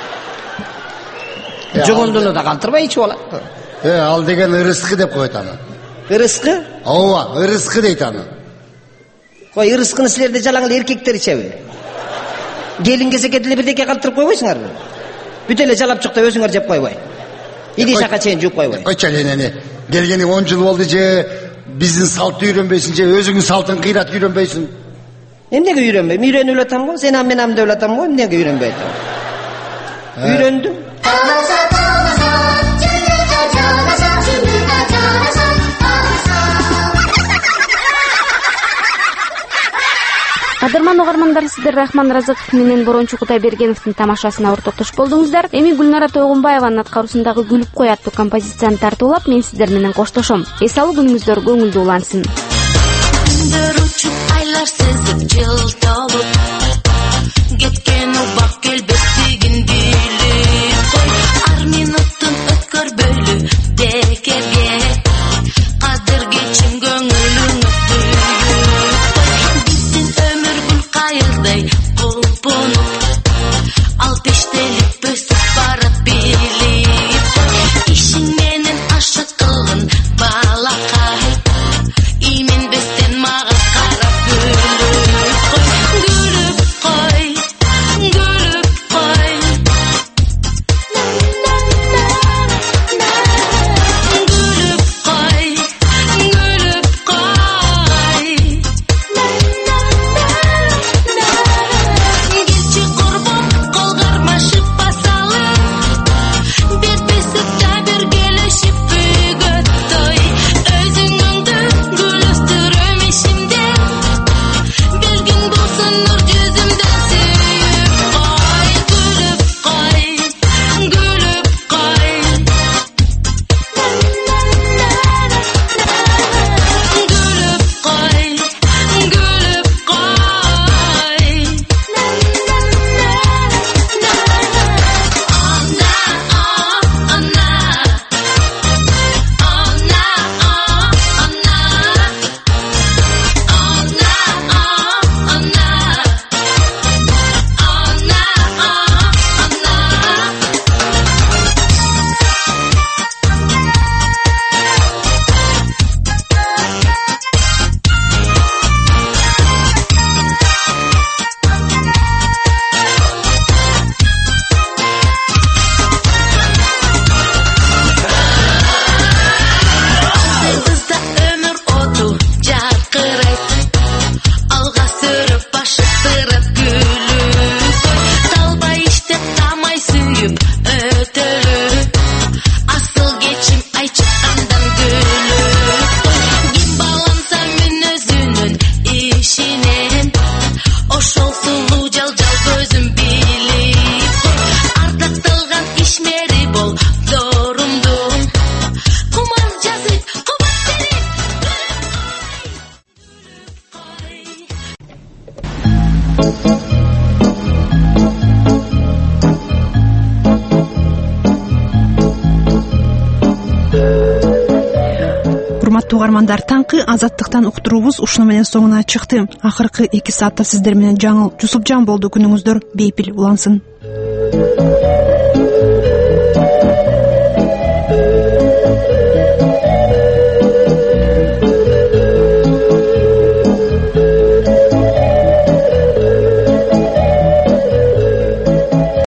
Жогондуну да калтырбай ичип алат. Э, ал деген ырыскы деп коет аны. Ырыскы? Ооба, ырыскы дейт аны. Кой, ырыскыны силерде жалаң эле эркектер ичеби? Келин кезекке деле бирдеке калтырып койбойсуңарбы? Бүт эле жалап чук деп өзүңөр жеп койбой. Иди шака чейин жууп койбой. Койчу эле, келгени он жыл болду же биздин салтты үйрөнбөйсүң же өзүңдүн салтын кыйратып үйрөнбөйсүң? Эмнеге үйрөнбөйм? Үйрөнүп элатам го, сен мен ам деп элатам го, эмнеге үйрөнбөй атам? Үйрөндүм. Кадырман угармандар, сиздер Рахман Разыков менен Борончу Кудайбергеновдун тамашасына ортоктош болдуңуздар. Эми Гүлнара Тойгунбаеванын аткаруусундагы Күлүп кой аттуу композицияны тартуулап, мен сиздер менен коштошом. Эс алуу күнүңүздөр көңүлдүү улансын. Күндөр учуп, айлар сызып, жыл толуп, кеткен убак келбестигин билип кой. Ар минуттун өткөрбөйлү декеге, кадыр кечим көңүлүң ал пештелип өсүп барат билип, ишин менен ашык кылгын балакай, именбестен мага карап күлүп кой, күлүп кой, күлүп кой, күлүп кой, күлүп кой. Ошол сулуу жал жал көзүм билип, ардакталган ишмери урматтуу угармандар, таңкы азаттыктан уктуруубуз ушуну менен соңуна чыкты. Акыркы эки саатта сиздер менен жаңыл Жусупжан болду. Күнүңүздөр бейпил улансын.